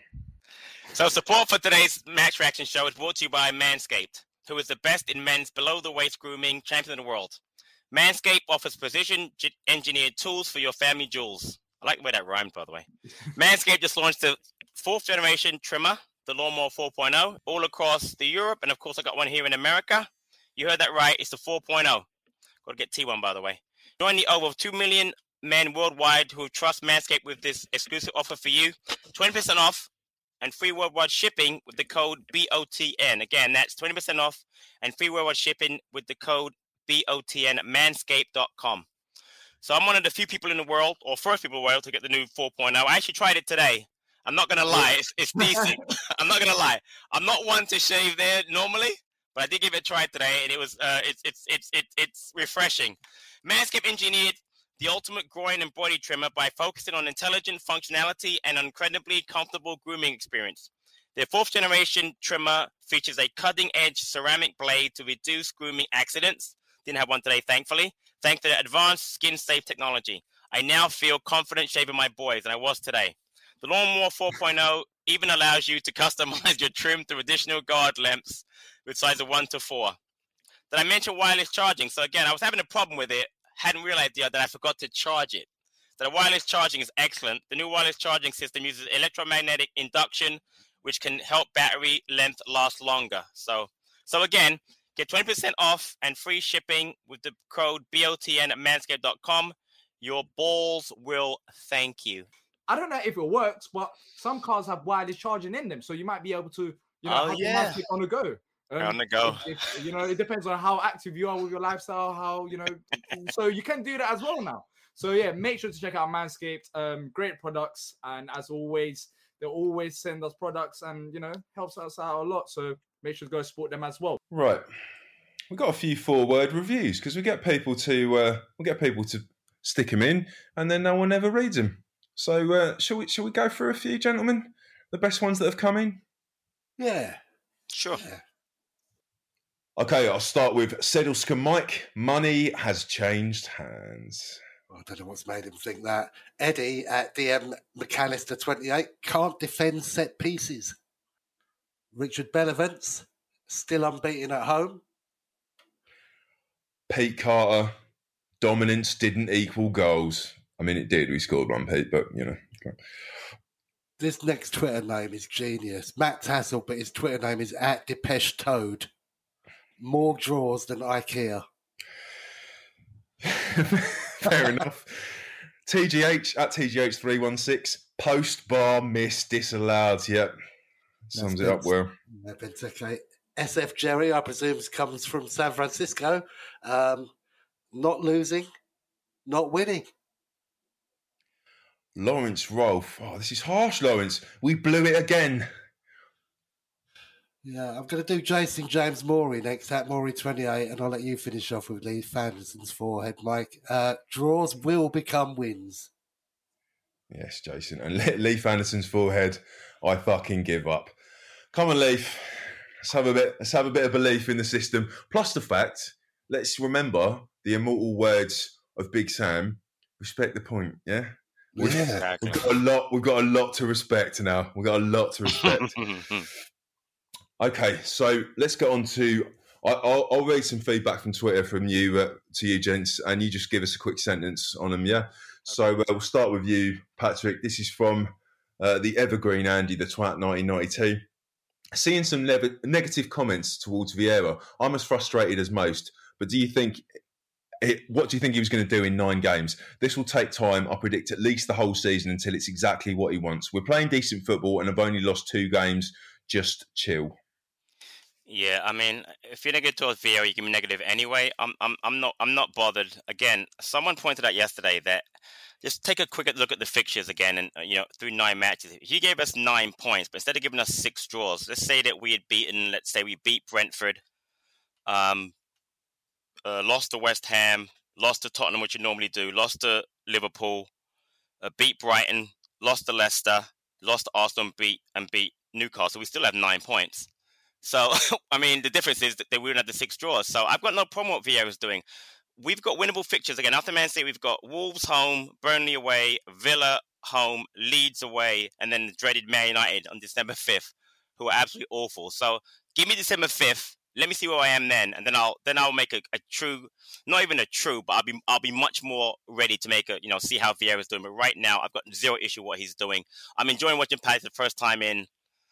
So support for today's Match Reaction show is brought to you by Manscaped, who is the best in men's below-the-waist grooming, champion in the world. Manscaped offers precision-engineered tools for your family jewels. I like the way that rhymed, by the way. Manscaped just launched the fourth generation trimmer, the Lawnmower four point oh, all across the Europe, and of course I got one here in America. You heard that right, it's the four point oh. Got to get T one, by the way. Join the over two million men worldwide who trust Manscaped with this exclusive offer for you. twenty percent off and free worldwide shipping with the code B O T N. Again, that's twenty percent off and free worldwide shipping with the code B O T N at manscaped dot com. So I'm one of the few people in the world, or first people in the world, to get the new four point oh. I actually tried it today. I'm not going to lie. It's, it's decent. I'm not going to lie. I'm not one to shave there normally, but I did give it a try today, and it was uh, it's it's it's it's it's refreshing. Manscaped engineered the ultimate groin and body trimmer by focusing on intelligent functionality and incredibly comfortable grooming experience. Their fourth generation trimmer features a cutting-edge ceramic blade to reduce grooming accidents. Didn't have one today, thankfully. Thanks to the advanced skin-safe technology, I now feel confident shaving my boys, and I was today. The Lawnmower four point oh even allows you to customize your trim to additional guard lengths with size of one to four. Did I mention wireless charging? So again, I was having a problem with it. Hadn't realized the other that I forgot to charge it. So the wireless charging is excellent. The new wireless charging system uses electromagnetic induction, which can help battery length last longer. So, so again, get twenty percent off and free shipping with the code B O T N at manscaped dot com. Your balls will thank you. I don't know if it works, but some cars have wireless charging in them, so you might be able to, you know, oh, have yeah. the on the go. Um, on the go. If, if, you know, it depends on how active you are with your lifestyle, how, you know, so you can do that as well now. So yeah, make sure to check out Manscaped. Um, great products, and as always, they always send us products and, you know, helps us out a lot. So make sure to go support them as well. Right. We've got a few four-word reviews because we get people to uh, we get people to stick them in, and then no one ever reads them. So uh, shall we shall we go through a few, gentlemen? The best ones that have come in? Yeah. Sure. Yeah. Okay, I'll start with Sedlska Mike. Money has changed hands. I don't know what's made him think that. Eddie at D M McAllister twenty-eight can't defend set pieces. Richard Bellevance, still unbeaten at home. Pete Carter, dominance didn't equal goals. I mean, it did. We scored one, Pete, but, you know. This next Twitter name is genius. Matt Tassel, but his Twitter name is at Depeche Toad. More draws than IKEA. Fair enough. T G H at T G H three one six. Post bar miss disallowed. Yep. Sums it up well. Okay. S F Jerry, I presume, comes from San Francisco. Um, not losing, not winning. Lawrence Rolfe. Oh, this is harsh, Lawrence. We blew it again. Yeah, I'm going to do Jason James Morey next at Morey twenty-eight, and I'll let you finish off with Lee Fanderson's forehead, Mike. Uh, draws will become wins. Yes, Jason. And Leif Anderson's forehead, I fucking give up. Come on, Leif. Let's have a bit. Let's have a bit of belief in the system. Plus the fact, let's remember the immortal words of Big Sam. Respect the point. Yeah. We've, Yeah. we've got a lot. We've got a lot to respect now. We've got a lot to respect. Okay, so let's get on to. I, I'll, I'll read some feedback from Twitter from you uh, to you, gents, and you just give us a quick sentence on them. Yeah. So uh, we'll start with you, Patrick. This is from uh, the evergreen Andy, the twat, nineteen ninety-two. Seeing some ne- negative comments towards Vieira, I'm as frustrated as most. But do you think? It, what do you think he was going to do in nine games? This will take time. I predict at least the whole season until it's exactly what he wants. We're playing decent football and have only lost two games. Just chill. Yeah, I mean, if you're negative towards Vieira, you can be negative anyway. I'm, I'm, I'm not, I'm not bothered. Again, someone pointed out yesterday that just take a quick look at the fixtures again, and you know, through nine matches, he gave us nine points, but instead of giving us six draws, let's say that we had beaten, let's say we beat Brentford, um, uh, lost to West Ham, lost to Tottenham, which you normally do, lost to Liverpool, uh, beat Brighton, lost to Leicester, lost to Arsenal, and beat and beat Newcastle. We still have nine points. So, I mean, the difference is that we wouldn't have the six draws. So I've got no problem with what Vieira's doing. We've got winnable fixtures. Again, after Man City, we've got Wolves home, Burnley away, Villa home, Leeds away, and then the dreaded Man United on December fifth, who are absolutely awful. So give me December fifth. Let me see where I am then, and then I'll then I'll make a, a true, not even a true, but I'll be I'll be much more ready to make a, you know, see how Vieira's doing. But right now, I've got zero issue with what he's doing. I'm enjoying watching Palace the first time in,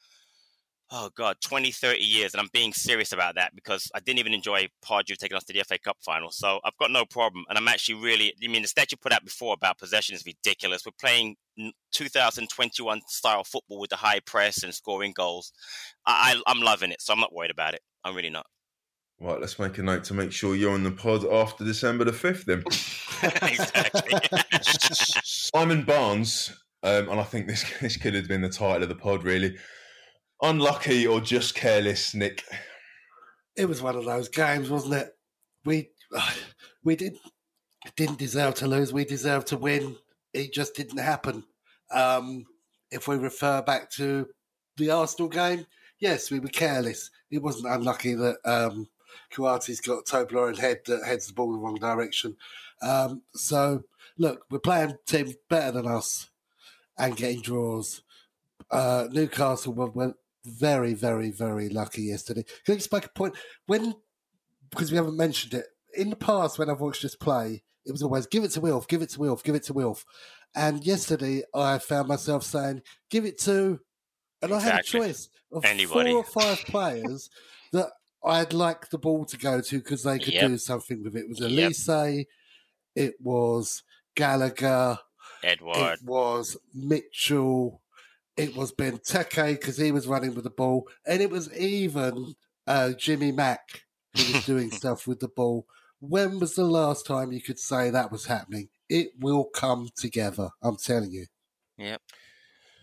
oh God, twenty, thirty years. And I'm being serious about that because I didn't even enjoy Pardew taking us to the F A Cup final. So I've got no problem. And I'm actually really, I mean, the stat you put out before about possession is ridiculous. We're playing two thousand twenty-one style football with the high press and scoring goals. I, I, I'm loving it. So I'm not worried about it. I'm really not. Right, let's make a note to make sure you're on the pod after December the fifth then. Exactly. Simon Barnes, um, and I think this, this could have been the title of the pod really. Unlucky or just careless, Nick? It was one of those games, wasn't it? We we did, didn't deserve to lose. We deserved to win. It just didn't happen. Um, if we refer back to the Arsenal game, yes, we were careless. It wasn't unlucky that um, Kouate's got a Toblerone head that heads the ball in the wrong direction. Um, so, look, we're playing teams better than us and getting draws. Uh, Newcastle were, were very, very, very lucky yesterday. Can I just make a point? When, because we haven't mentioned it, in the past when I've watched this play, it was always give it to Wilf, give it to Wilf, give it to Wilf. And yesterday I found myself saying, give it to, and Exactly. I had a choice of Anybody. four or five players that I'd like the ball to go to because they could Yep. do something with it. It was Yep. Elise, it was Gallagher, Edward. it was Mitchell, it was Benteke because he was running with the ball, and it was even uh, Jimmy Mack who was doing stuff with the ball. When was the last time you could say that was happening? It will come together, I'm telling you. Yep.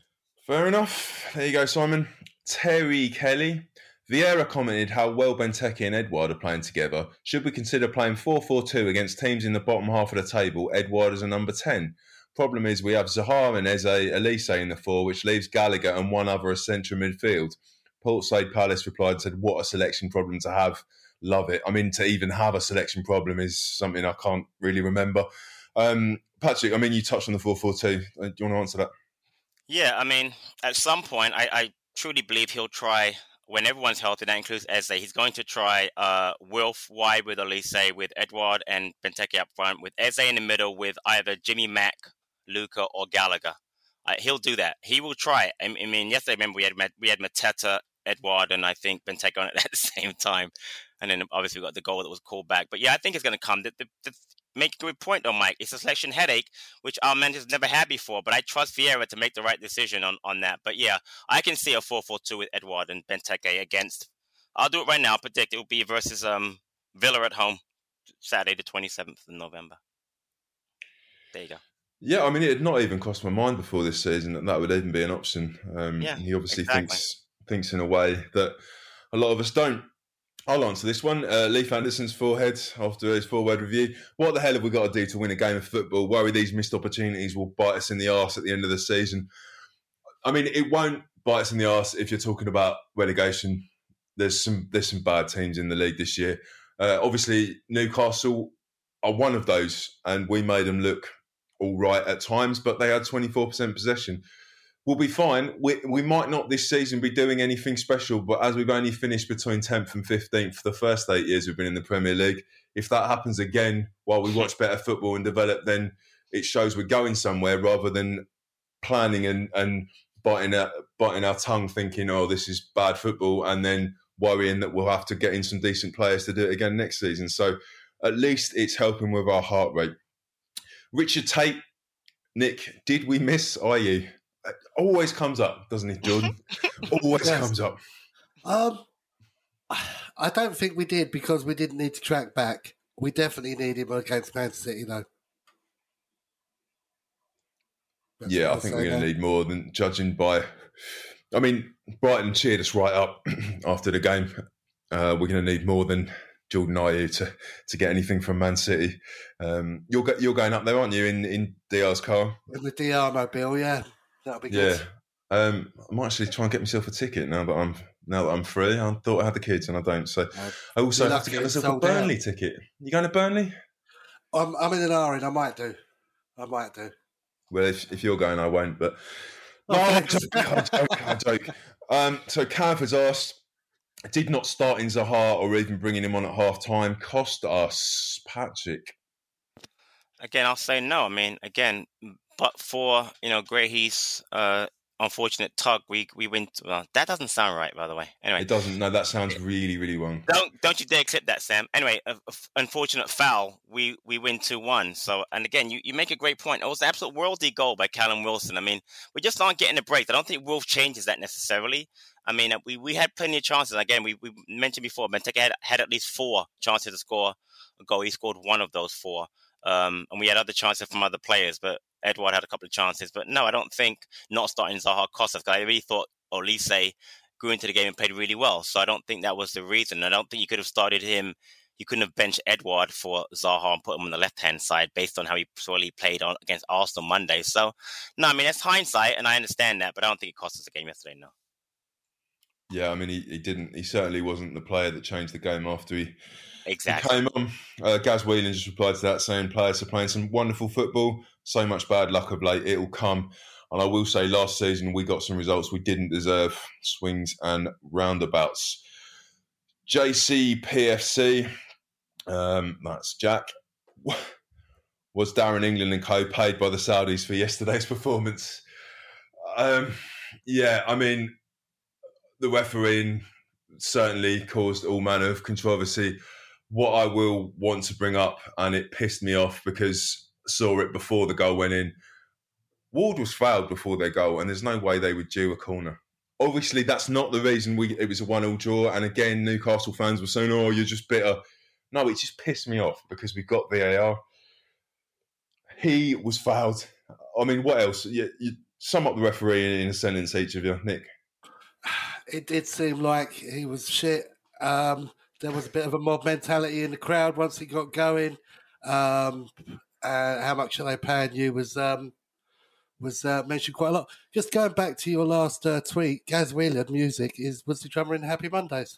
Fair enough. There you go, Simon. Terry Kelly. Vieira commented how well Benteke and Edouard are playing together. Should we consider playing four four two against teams in the bottom half of the table, Edouard as a number ten? Problem is we have Zaha and Eze Elise in the four, which leaves Gallagher and one other as centre midfield. Port Said Palace replied and said, what a selection problem to have. Love it. I mean, to even have a selection problem is something I can't really remember. Um, Patrick, I mean, you touched on the four four two. Do you want to answer that? Yeah, I mean, at some point, I, I truly believe he'll try, when everyone's healthy, that includes Eze, he's going to try uh, Wilf wide with Elise, with Edouard and Benteke up front, with Eze in the middle, with either Jimmy Mack, Luca, or Gallagher. Uh, he'll do that. He will try it. I, I mean, yesterday, remember, we had we had Mateta, Edouard, and I think Benteke on it at the same time. And then obviously we got the goal that was called back. But yeah, I think it's going to come. The, the, the, make a good point though, Mike. It's a selection headache, which our manager's never had before. But I trust Vieira to make the right decision on, on that. But yeah, I can see a four four two with Edouard and Benteke against. I'll do it right now. Predict it will be versus um, Villa at home, Saturday the twenty-seventh of November. There you go. Yeah, I mean, it had not even crossed my mind before this season that that would even be an option. Um, yeah, he obviously exactly. thinks thinks in a way that a lot of us don't. I'll answer this one. Uh, Leif Anderson's forehead after his four-word review. What the hell have we got to do to win a game of football? Worry these missed opportunities will bite us in the arse at the end of the season. I mean, it won't bite us in the arse if you're talking about relegation. There's some there's some bad teams in the league this year. Uh, obviously, Newcastle are one of those, and we made them look all right at times, but they had twenty-four percent possession. We'll be fine. We we might not this season be doing anything special, but as we've only finished between tenth and fifteenth for the first eight years we've been in the Premier League, if that happens again while we watch better football and develop, then it shows we're going somewhere rather than planning and, and biting, our, biting our tongue thinking, oh, this is bad football, and then worrying that we'll have to get in some decent players to do it again next season. So at least it's helping with our heart rate. Richard Tate, Nick, did we miss I U? Always comes up, doesn't he, Jordan? Always yes. comes up. Um, I don't think we did because we didn't need to track back. We definitely need him against Man City, though. That's yeah, I think we're going to need more than judging by... I mean, Brighton cheered us right up after the game. Uh, we're going to need more than Jordan Ayew to, to get anything from Man City. Um, you're you're going up there, aren't you, in, in D R's car? In the D R mobile, yeah. That'll be good. Yeah, um, I might actually try and get myself a ticket now that I'm now that I'm free. I thought I had the kids and I don't, so uh, I also have to get myself a Burnley out. ticket. You going to Burnley? I'm I'm in an Ireland. I might do. I might do. Well, if if you're going, I won't. But no, I joke. I joke. I joke. Um, so Cav has asked, did not starting Zaha or even bringing him on at half time cost us, Patrick? Again, I'll say no. I mean, again. But for, you know, Grayhe's uh, unfortunate tug, we we win. Well, that doesn't sound right, by the way. Anyway, it doesn't. No, that sounds really, really wrong. Don't don't you dare accept that, Sam. Anyway, a, a unfortunate foul. We we win two one. So, and again, you, you make a great point. It was an absolute worldly goal by Callum Wilson. I mean, we just aren't getting a break. I don't think Wolf changes that necessarily. I mean, we, we had plenty of chances. Again, we, we mentioned before, Benteke had, had at least four chances to score a goal. He scored one of those four. Um, and we had other chances from other players, but Edouard had a couple of chances. But no, I don't think not starting Zaha cost us. I really thought Olise grew into the game and played really well. So I don't think that was the reason. I don't think you could have started him. You couldn't have benched Edouard for Zaha and put him on the left-hand side based on how he sorely played on against Arsenal Monday. So, no, I mean, that's hindsight, and I understand that, but I don't think it cost us the game yesterday, no. Yeah, I mean, he, he didn't. He certainly wasn't the player that changed the game after he, exactly. he came on. Uh, Gaz Whelan just replied to that, saying players are playing some wonderful football. So much bad luck of late, it'll come. And I will say, last season we got some results we didn't deserve, swings and roundabouts. J C P F C, um, that's Jack. Was Darren England and co paid by the Saudis for yesterday's performance? Um, yeah, I mean, the refereeing certainly caused all manner of controversy. What I will want to bring up, and it pissed me off because I saw it before the goal went in, Ward was fouled before their goal, and there's no way they would due a corner. Obviously, that's not the reason we it was a one-all draw. And again, Newcastle fans were saying, oh, you're just bitter. No, it just pissed me off because we got V A R. He was fouled. I mean, what else? You, you sum up the referee in a sentence, each of you, Nick. It did seem like he was shit. Um, there was a bit of a mob mentality in the crowd once he got going. Um, uh, how much are they paying you was um, was uh, mentioned quite a lot. Just going back to your last uh, tweet, Gaz Whelan music is was the drummer in Happy Mondays.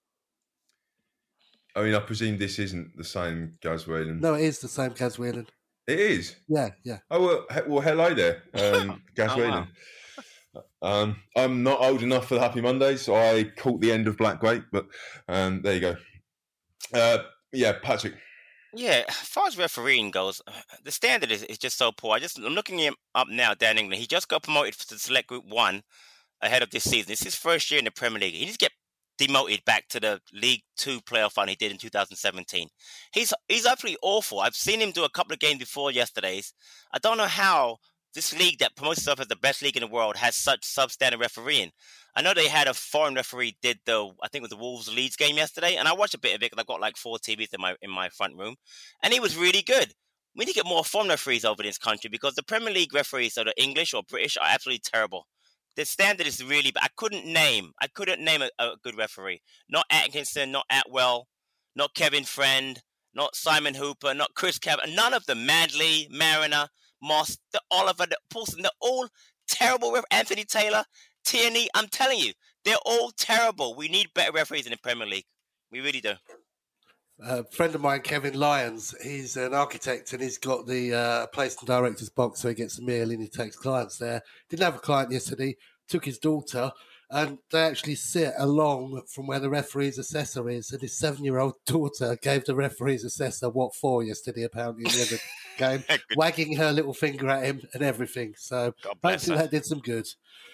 I mean, I presume this isn't the same Gaz Whelan. No, it is the same Gaz Whelan. It is? Yeah, yeah. Oh, well, he- well hello there, um, Gaz Oh, Whelan. Um, I'm not old enough for the Happy Mondays. So I caught the end of Black Grape, but um, there you go. Uh, yeah, Patrick. Yeah, as far as refereeing goes, the standard is, is just so poor. I just I'm looking him up now, Dan England. He just got promoted to Select Group One ahead of this season. It's his first year in the Premier League. He needs to get demoted back to the League Two playoff run he did in two thousand seventeen. He's he's absolutely awful. I've seen him do a couple of games before yesterday's. I don't know how this league that promotes itself as the best league in the world has such substandard refereeing. I know they had a foreign referee did the I think it was the Wolves Leeds game yesterday, and I watched a bit of it because I've got like four T Vs in my in my front room, and he was really good. We need to get more foreign referees over this country because the Premier League referees, so the English or British, are absolutely terrible. The standard is really bad. I couldn't name I couldn't name a, a good referee. Not Atkinson, not Atwell, not Kevin Friend, not Simon Hooper, not Chris Cabot. None of them. Manley, Mariner, Moss, the Oliver, the Paulson. They're all terrible. Ref- Anthony Taylor, Tierney. I'm telling you, they're all terrible. We need better referees in the Premier League. We really do. A friend of mine, Kevin Lyons, he's an architect and he's got the uh, place and director's box so he gets a meal and he takes clients there. Didn't have a client yesterday, took his daughter, and they actually sit along from where the referee's assessor is. And his seven-year-old daughter gave the referee's assessor what for yesterday, apparently, in the other game, wagging her little finger at him and everything. So hopefully that did some good.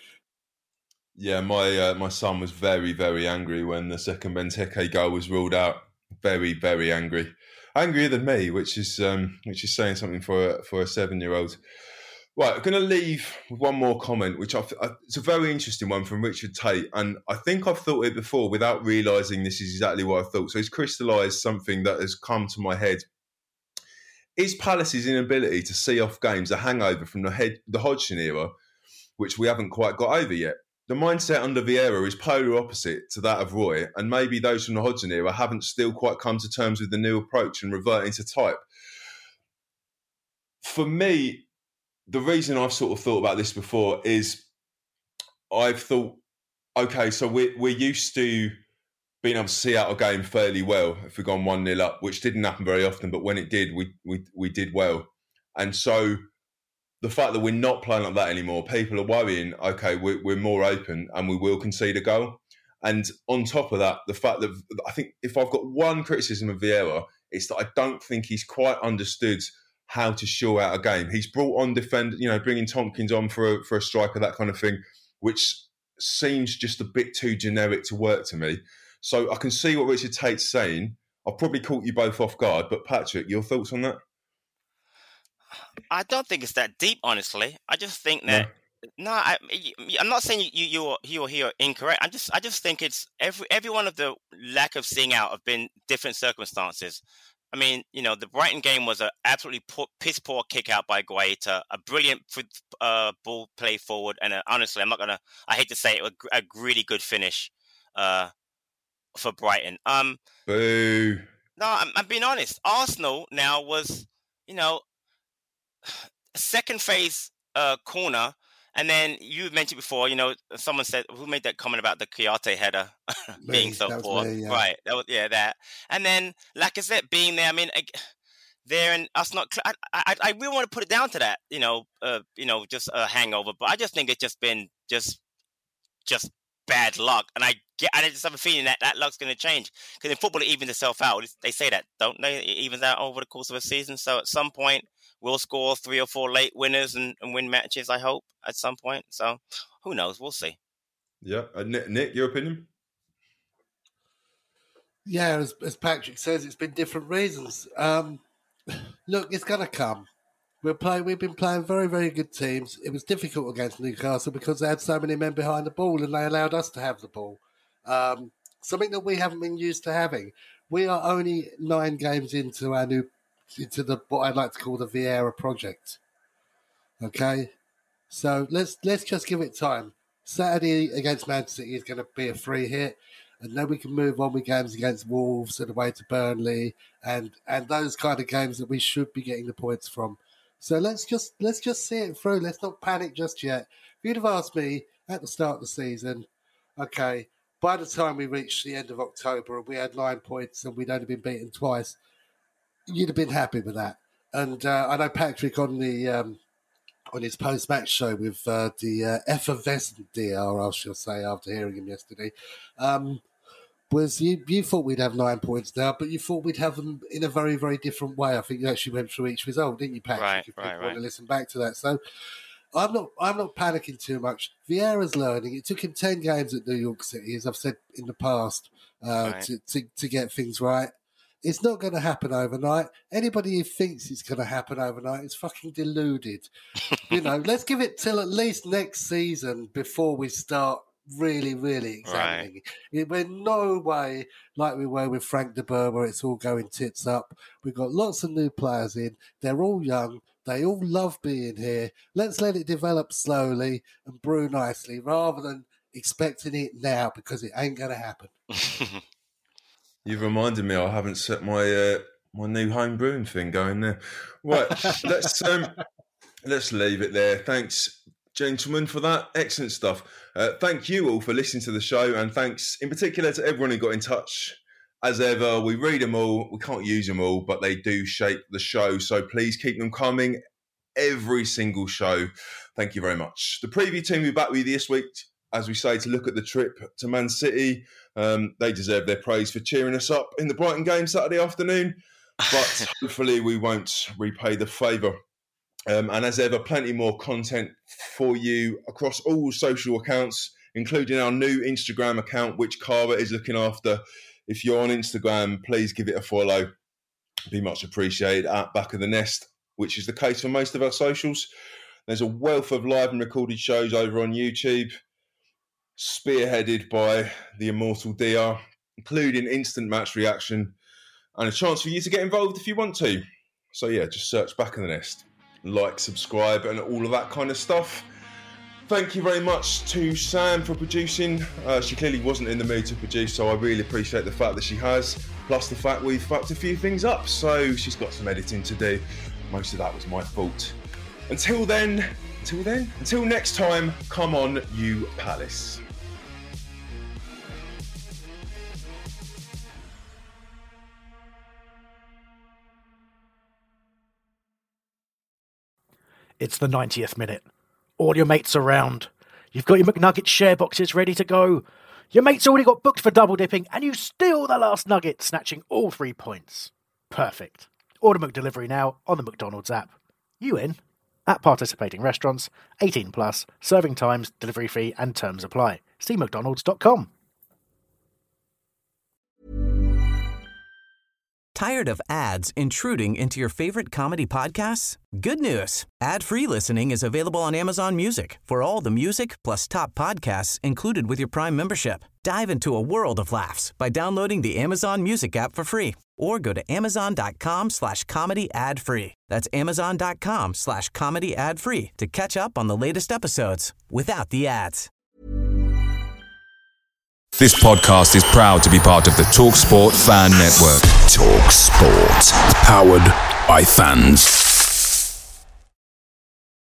Yeah, my uh, my son was very, very angry when the second Benteke goal was ruled out. Very, very angry, angrier than me, which is um, which is saying something for a, for a seven-year-old. Right, I'm going to leave with one more comment, which I, I, it's a very interesting one from Richard Tate, and I think I've thought it before without realising this is exactly what I thought. So it's crystallised something that has come to my head. Is Palace's inability to see off games a hangover from the head, the Hodgson era, which we haven't quite got over yet? The mindset under Vieira is polar opposite to that of Roy, and maybe those from the Hodgson era haven't still quite come to terms with the new approach and reverting to type. For me, the reason I've sort of thought about this before is I've thought, okay, so we're, we're used to being able to see out a game fairly well if we've gone one nil up, which didn't happen very often, but when it did, we we we did well. And so the fact that we're not playing like that anymore, people are worrying, okay, we're, we're more open and we will concede a goal. And on top of that, the fact that I think if I've got one criticism of Vieira, it's that I don't think he's quite understood how to shore out a game. He's brought on defend, you know, bringing Tompkins on for a, for a striker, that kind of thing, which seems just a bit too generic to work to me. So I can see what Richard Tate's saying. I've probably caught you both off guard, but Patrick, your thoughts on that? I don't think it's that deep, honestly. I just think that no, no I, I'm not saying you you you or he are incorrect. I just I just think it's every every one of the lack of seeing out have been different circumstances. I mean, you know, the Brighton game was an absolutely poor, piss poor kick out by Guaita, a brilliant uh, ball play forward, and a, honestly, I'm not gonna. I hate to say it, a, a really good finish uh, for Brighton. Um, Boo. No, I'm, I'm being honest. Arsenal now was, you know, second phase uh, corner, and then you mentioned before, you know, someone said, who made that comment about the Kouyaté header being so poor? Me, yeah. Right, that was, yeah, that. And then Lacazette being there, I mean, there and us not, I, I, I really want to put it down to that, you know, uh, you know, just a hangover, but I just think it's just been just, just bad luck. And I get, I just have a feeling that that luck's going to change because in football, it evens itself out. They say that, don't they? It evens out over the course of a season. So at some point, we'll score three or four late winners and, and win matches, I hope, at some point. So who knows? We'll see. Yeah. Uh, Nick, your opinion? Yeah, as, as Patrick says, it's been different reasons. Um, look, it's going to come. We're playing, we've been playing very, very good teams. It was difficult against Newcastle because they had so many men behind the ball and they allowed us to have the ball. Um, something that we haven't been used to having. We are only nine games into our new into the what I'd like to call the Vieira project. Okay, So let's let's just give it time. Saturday against Man City is going to be a free hit, and then we can move on with games against Wolves and away to Burnley, and and those kind of games that we should be getting the points from. So let's just let's just see it through. Let's not panic just yet. If you'd have asked me at the start of the season, okay, by the time we reached the end of October and we had nine points and we'd only been beaten twice, you'd have been happy with that. And uh, I know Patrick on the um, on his post-match show with uh, the uh, effervescent D R, I shall say, after hearing him yesterday, um, was you, you thought we'd have nine points now, but you thought we'd have them in a very, very different way. I think you actually went through each result, didn't you, Patrick? Right, if right, you right. want to listen back to that. So I'm not I'm not panicking too much. Vieira's learning. It took him ten games at New York City, as I've said in the past, uh, Right. to, to, to get things right. It's not going to happen overnight. Anybody who thinks it's going to happen overnight is fucking deluded. You know, let's give it till at least next season before we start really, really examining it. We're no way like we were with Frank de Boer, where it's all going tits up. We've got lots of new players in. They're all young. They all love being here. Let's let it develop slowly and brew nicely rather than expecting it now, because it ain't going to happen. You've reminded me I haven't set my uh, my new home brewing thing going there. Right, let's um, let's leave it there. Thanks, gentlemen, for that. Excellent stuff. Uh, thank you all for listening to the show, and thanks in particular to everyone who got in touch. As ever, we read them all. We can't use them all, but they do shape the show. So please keep them coming every single show. Thank you very much. The preview team will be back with you this week, as we say, to look at the trip to Man City. Um, they deserve their praise for cheering us up in the Brighton game Saturday afternoon, but hopefully we won't repay the favour. Um, and as ever, plenty more content for you across all social accounts, including our new Instagram account, which Cara is looking after. If you're on Instagram, please give it a follow. It'd be much appreciated at Back of the Nest, which is the case for most of our socials. There's a wealth of live and recorded shows over on YouTube, spearheaded by the immortal D R, including instant match reaction and a chance for you to get involved if you want to. So yeah, just search Back in the Nest, like, subscribe, and all of that kind of stuff. Thank you very much to Sam for producing. Uh, she clearly wasn't in the mood to produce, so I really appreciate the fact that she has, plus the fact we've fucked a few things up, so she's got some editing to do. Most of that was my fault. Until then, until then, until next time, come on, you Palace. It's the ninetieth minute. All your mates around. You've got your McNugget share boxes ready to go. Your mate's already got booked for double dipping, and you steal the last nugget, snatching all three points. Perfect. Order McDelivery now on the McDonald's app. You in? At participating restaurants, eighteen plus, serving times, delivery fee, and terms apply. See mcdonalds dot com. Tired of ads intruding into your favorite comedy podcasts? Good news. Ad-free listening is available on Amazon Music for all the music plus top podcasts included with your Prime membership. Dive into a world of laughs by downloading the Amazon Music app for free or go to amazon.com slash comedy ad free. That's amazon.com slash comedy ad free to catch up on the latest episodes without the ads. This podcast is proud to be part of the TalkSport Fan Network. TalkSport. Powered by fans.